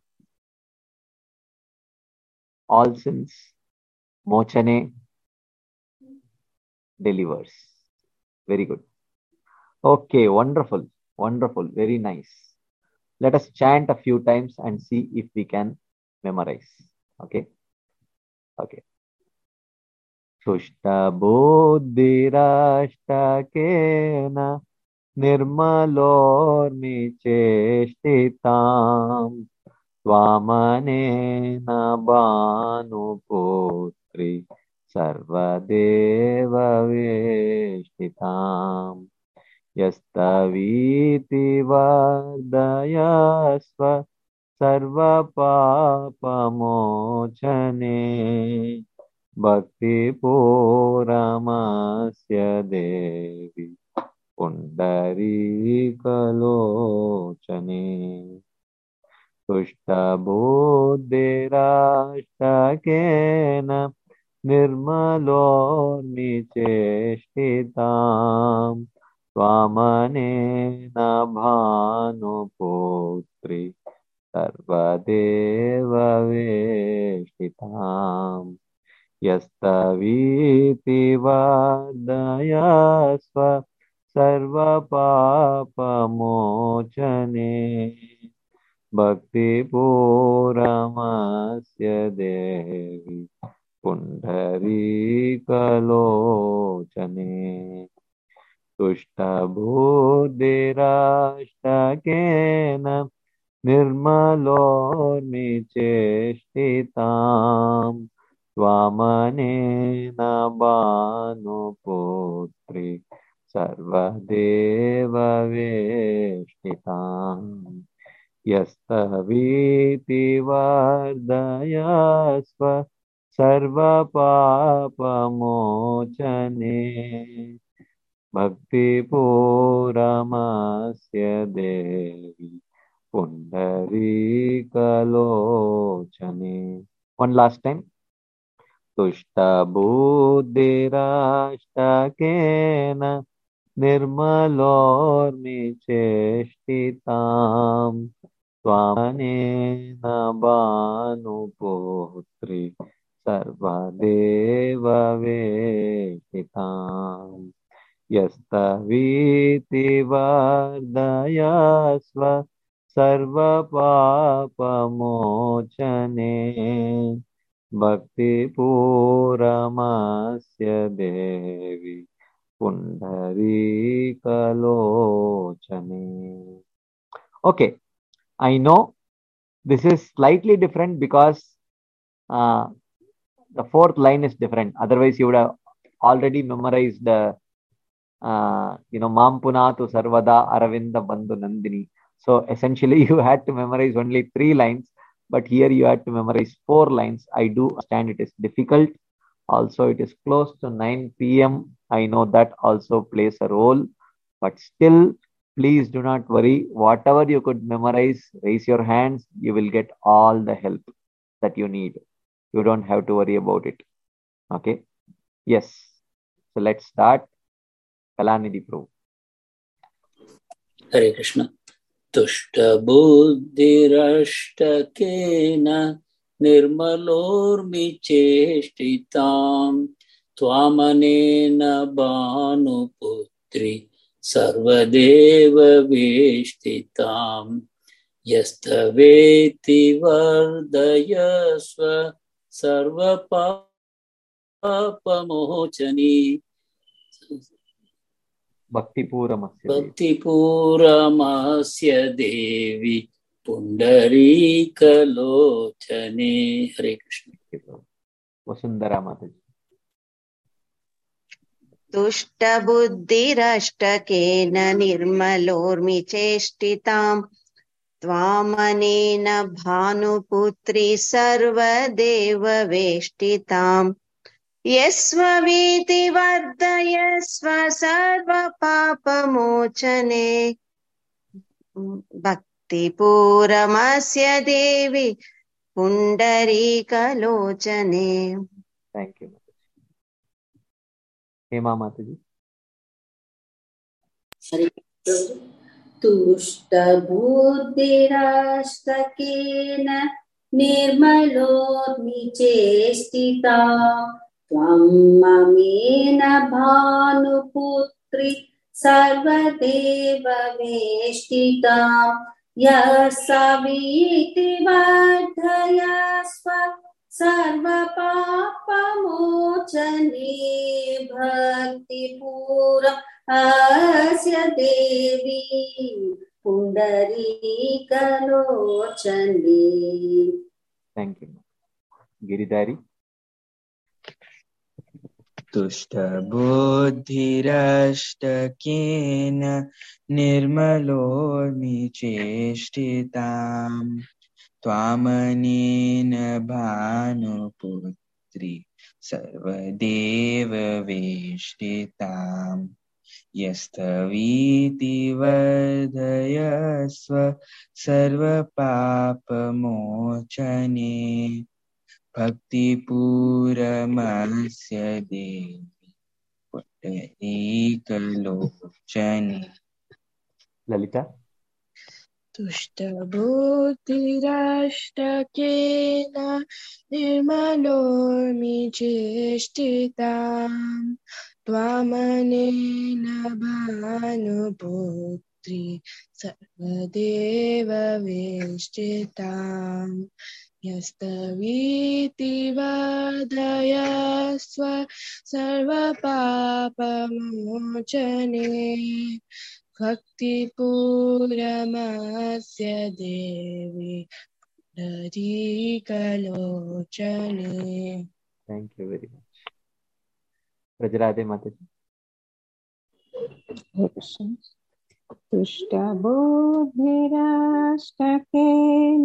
all sins. Mochane, delivers. Very good. Okay, wonderful. Wonderful. Very nice. Let us chant a few times and see if we can memorize. Okay. Okay. Sushta Buddhirashtakena Nirmalormi Cheshtitam Swamanena Bhanuputri Sarvadeva Veshtitam Yastaviti Vardayasva Sarva Papa Mochane Bhakti Puramasya Devi Pundarika Lochane Tushta Buddhirashtakena Nirmalormi Cheshtitam Swamanena Bhanuputri Sarvadeva Veshtitam Yastaviti Vardayasva Sarva Papa Mochane Bhakti Puramasya Devi Pundarika Lochane Tushta Buddhirashtakena Nirmalormi Cheshtitam Swamanena Bhanuputri Sarvadeva Veshtitam Yastaviti Vardayasva Sarva Papa Mochane Bhakti Puramasya Devi पुण्डरीकलोचने. One last time. तुष्टबुद्धिराष्टकेन निर्मलोर्मिचेष्टिताम् त्वामनेन भानुपुत्री सर्वदेववेष्टिताम् यस्तवीति वर्धयस्व सर्वपापमोचने भक्तिपूरमस्य Devi पुण्डरीकलोचने. Okay, I know this is slightly different because the fourth line is different. Otherwise, you would have already memorized the Mam Punatu Sarvada Aravinda Bandhu Nandini. So essentially, you had to memorize only 3 lines, but here you had to memorize 4 lines. I do understand it is difficult. Also, it is close to 9 p.m. I know that also plays a role, but still, please do not worry. Whatever you could memorize, raise your hands. You will get all the help that you need. You don't have to worry about it. Okay? Yes. So let's start. Kalanidhi Prabhu. Hare Krishna. Tushta buddhirashtakena nirmalormicheshtitam tvamanena bhanuputri sarvadeva veshtitam yastaveti vardayasva sarvapapamochani Bhaktipuramasya Devi Pundarikalochane. Hare Krishna. Vasundhara Mataji. तुष्टबुद्धिरष्टकेन निर्मलोर्मिचेष्टिताम् त्वामनेन भानुपुत्री सर्वदेववेष्टिताम् यस्ववीति वर्धयस्व सर्वपापमोचने भक्तिपूरमस्य Devi पुण्डरीकलोचने. Thank you. Hema Mataji. तुष्टबुद्धिराष्टकेन निर्मलोर्मिचेष्टिताम् त्वमनेन भानुपुत्री सर्वदेववेष्टिताम् यस्वीति वर्धयस्व सर्वपापमोचने भक्तिपूरमस्य Devi पुण्डरीकलोचने. Thank you. Giridhari. तुष्टबुद्धिरष्टकेन निर्मलोर्मिचेष्टिताम् त्वामनेन भानुपुत्री सर्वदेववेष्टिताम् यस्तवीति वर्धयस्व सर्वपापमोचने भक्तिपूरमस्य Devi पुण्डरीकलोचने. Lalita. तुष्टबुद्धिरष्टकेन निर्मलोर्मिचेष्टिताम् त्वामनेन भानुपुत्री सर्वदेववेष्टिताम् यस्तवीति वर्धयस्व सर्वपापमोचने भक्तिपूरमस्य Devi पुण्डरीकलोचने. Thank you very much. Prajarade Mataji. तुष्टबुद्धिराष्टकेन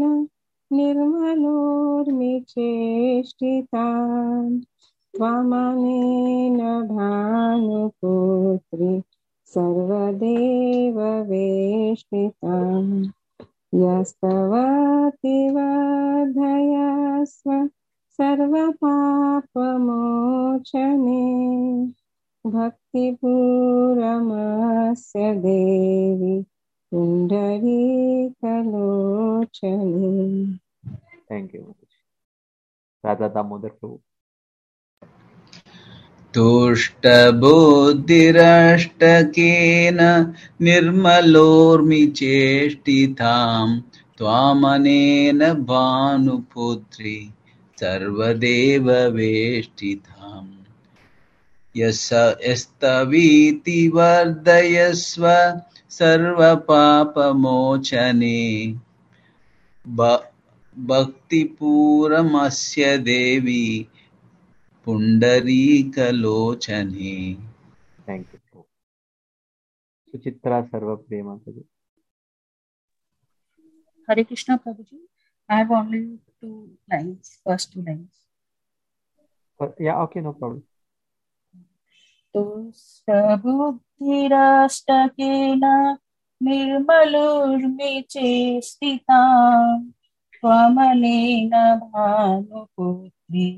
निर्मलोर्मिचेष्टिताम् त्वमनेन भानुपुत्री सर्वदेववेष्टिताम् यस्तवाति वर्धयस्व सर्वपापमोचने भक्तिपूरमस्य Devi पुण्डरीकलोचने. Thank you. Radha Damodar Prabhu. तुष्टबुद्धिरष्टकेन निर्मलोर्मिचेष्टितां त्वामनेन भानुपुत्री Sarvadev वेष्टिताम् यस्तवीति वर्धयस्व सर्वपापमोचने भक्तिपूरमस्य Devi पुंडरीकलोचने. Thank you. Suchitra Sarvapriya Mataji. Hare Krishna Prabhuji. I have only 2 lines, first 2 lines. Yeah, okay, no problem. तुष्टबुद्धिरष्टकेन निर्मलोर्मिचेष्टितां त्वमनेन भानुपुत्री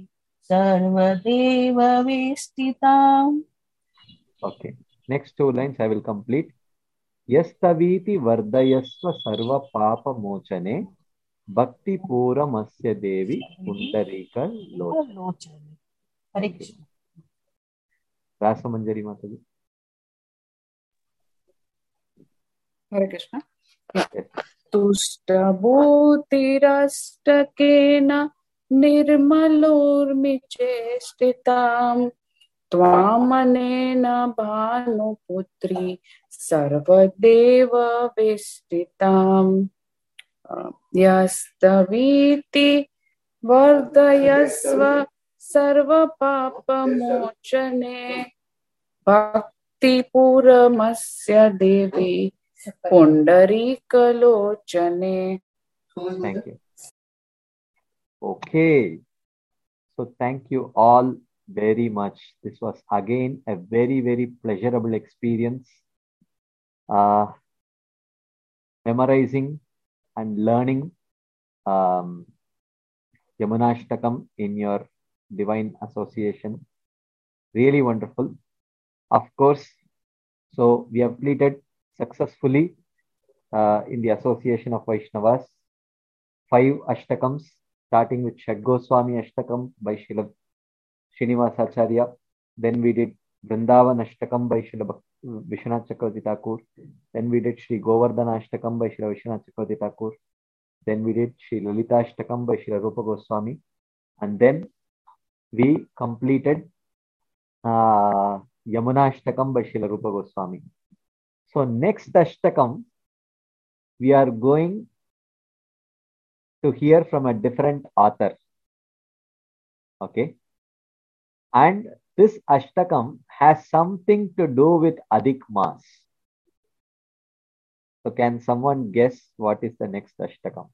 सर्वदेववेष्टिताम्. Okay. Next 2 lines I will complete. Yastaviti vardayasva sarva papa mochane bhakti puramasya devi pundarika lochane. Hare Krishna. Rasa Manjari Mataji. Hare Krishna. Yes. तुष्टबुद्धिरष्टकेन निर्मलोर्मिचेष्टिताम् त्वामनेन भानुपुत्री सर्वदेववेष्टिताम् यस्तवीति वर्धयस्व सर्वपापमोचने भक्तिपूरमस्य Devi पुंडरीकलोचने. Thank you. Okay. So thank you all very much. This was again a very, very pleasurable experience. Memorizing and learning Yamunashtakam in your divine association. Really wonderful. Of course, so we have completed successfully in the association of Vaishnavas 5 Ashtakams, starting with Shad Goswami Ashtakam by Srila Srinivasacharya. Then we did Vrindavan Ashtakam by Srila Vishwanath Chakravarti Thakur. Then we did Sri Govardhana Ashtakam by Srila Vishwanath Chakravarti Thakur. Then we did Sri Lalita Ashtakam by Srila Rupa Goswami. And then we completed Yamuna Ashtakam by Srila Rupa Goswami. So next Ashtakam, we are going to hear from a different author. Okay. And this Ashtakam has something to do with Adhik Maas. So can someone guess what is the next Ashtakam?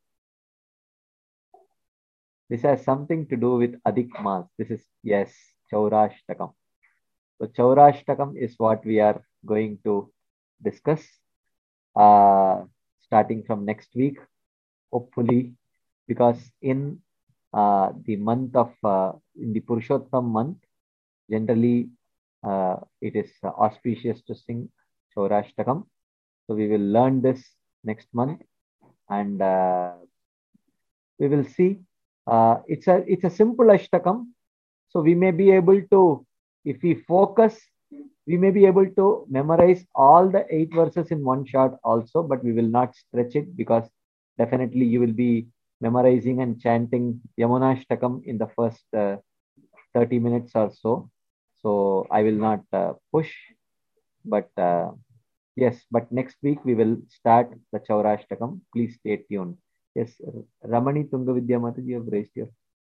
This has something to do with Adhik Maas. This is, yes, Chaurashtakam. So Chaurashtakam is what we are going to discuss starting from next week, hopefully, because in the month of, in the Purushottam month, generally it is auspicious to sing Chaurashtakam. So we will learn this next month and we will see. It's a simple Ashtakam. So we may be able to, if we focus, we may be able to memorize all the 8 verses in one shot also, but we will not stretch it because definitely you will be memorizing and chanting Yamunashtakam in the first 30 minutes or so. So I will not push, but yes, but next week we will start the Chaurashtakam. Please stay tuned. Yes, Ramani Tungavidya Mataji, you have raised your.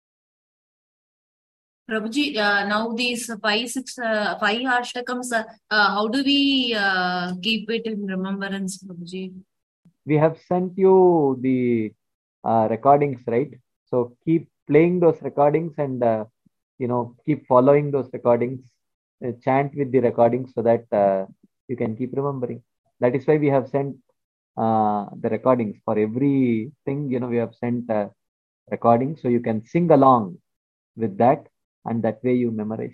Prabhuji, now these 5 Ashtakams, how do we keep it in remembrance, Prabhuji? We have sent you the recordings, right? So keep playing those recordings and keep following those recordings. Chant with the recordings so that you can keep remembering. That is why we have sent the recordings. For everything, we have sent recordings, so you can sing along with that, and that way you memorize.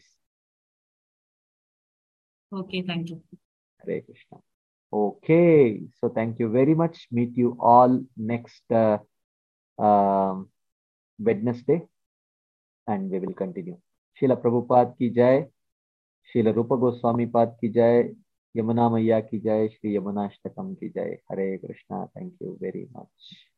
Okay, thank you. Hare Krishna. Okay, so thank you very much. Meet you all next Wednesday, and we will continue. Srila Prabhupada ki jai, Srila Rupa Goswami Pad ki jai, Yamuna Maiya ki jai, Shri Yamunashtakam ki jai. Hare Krishna. Thank you very much.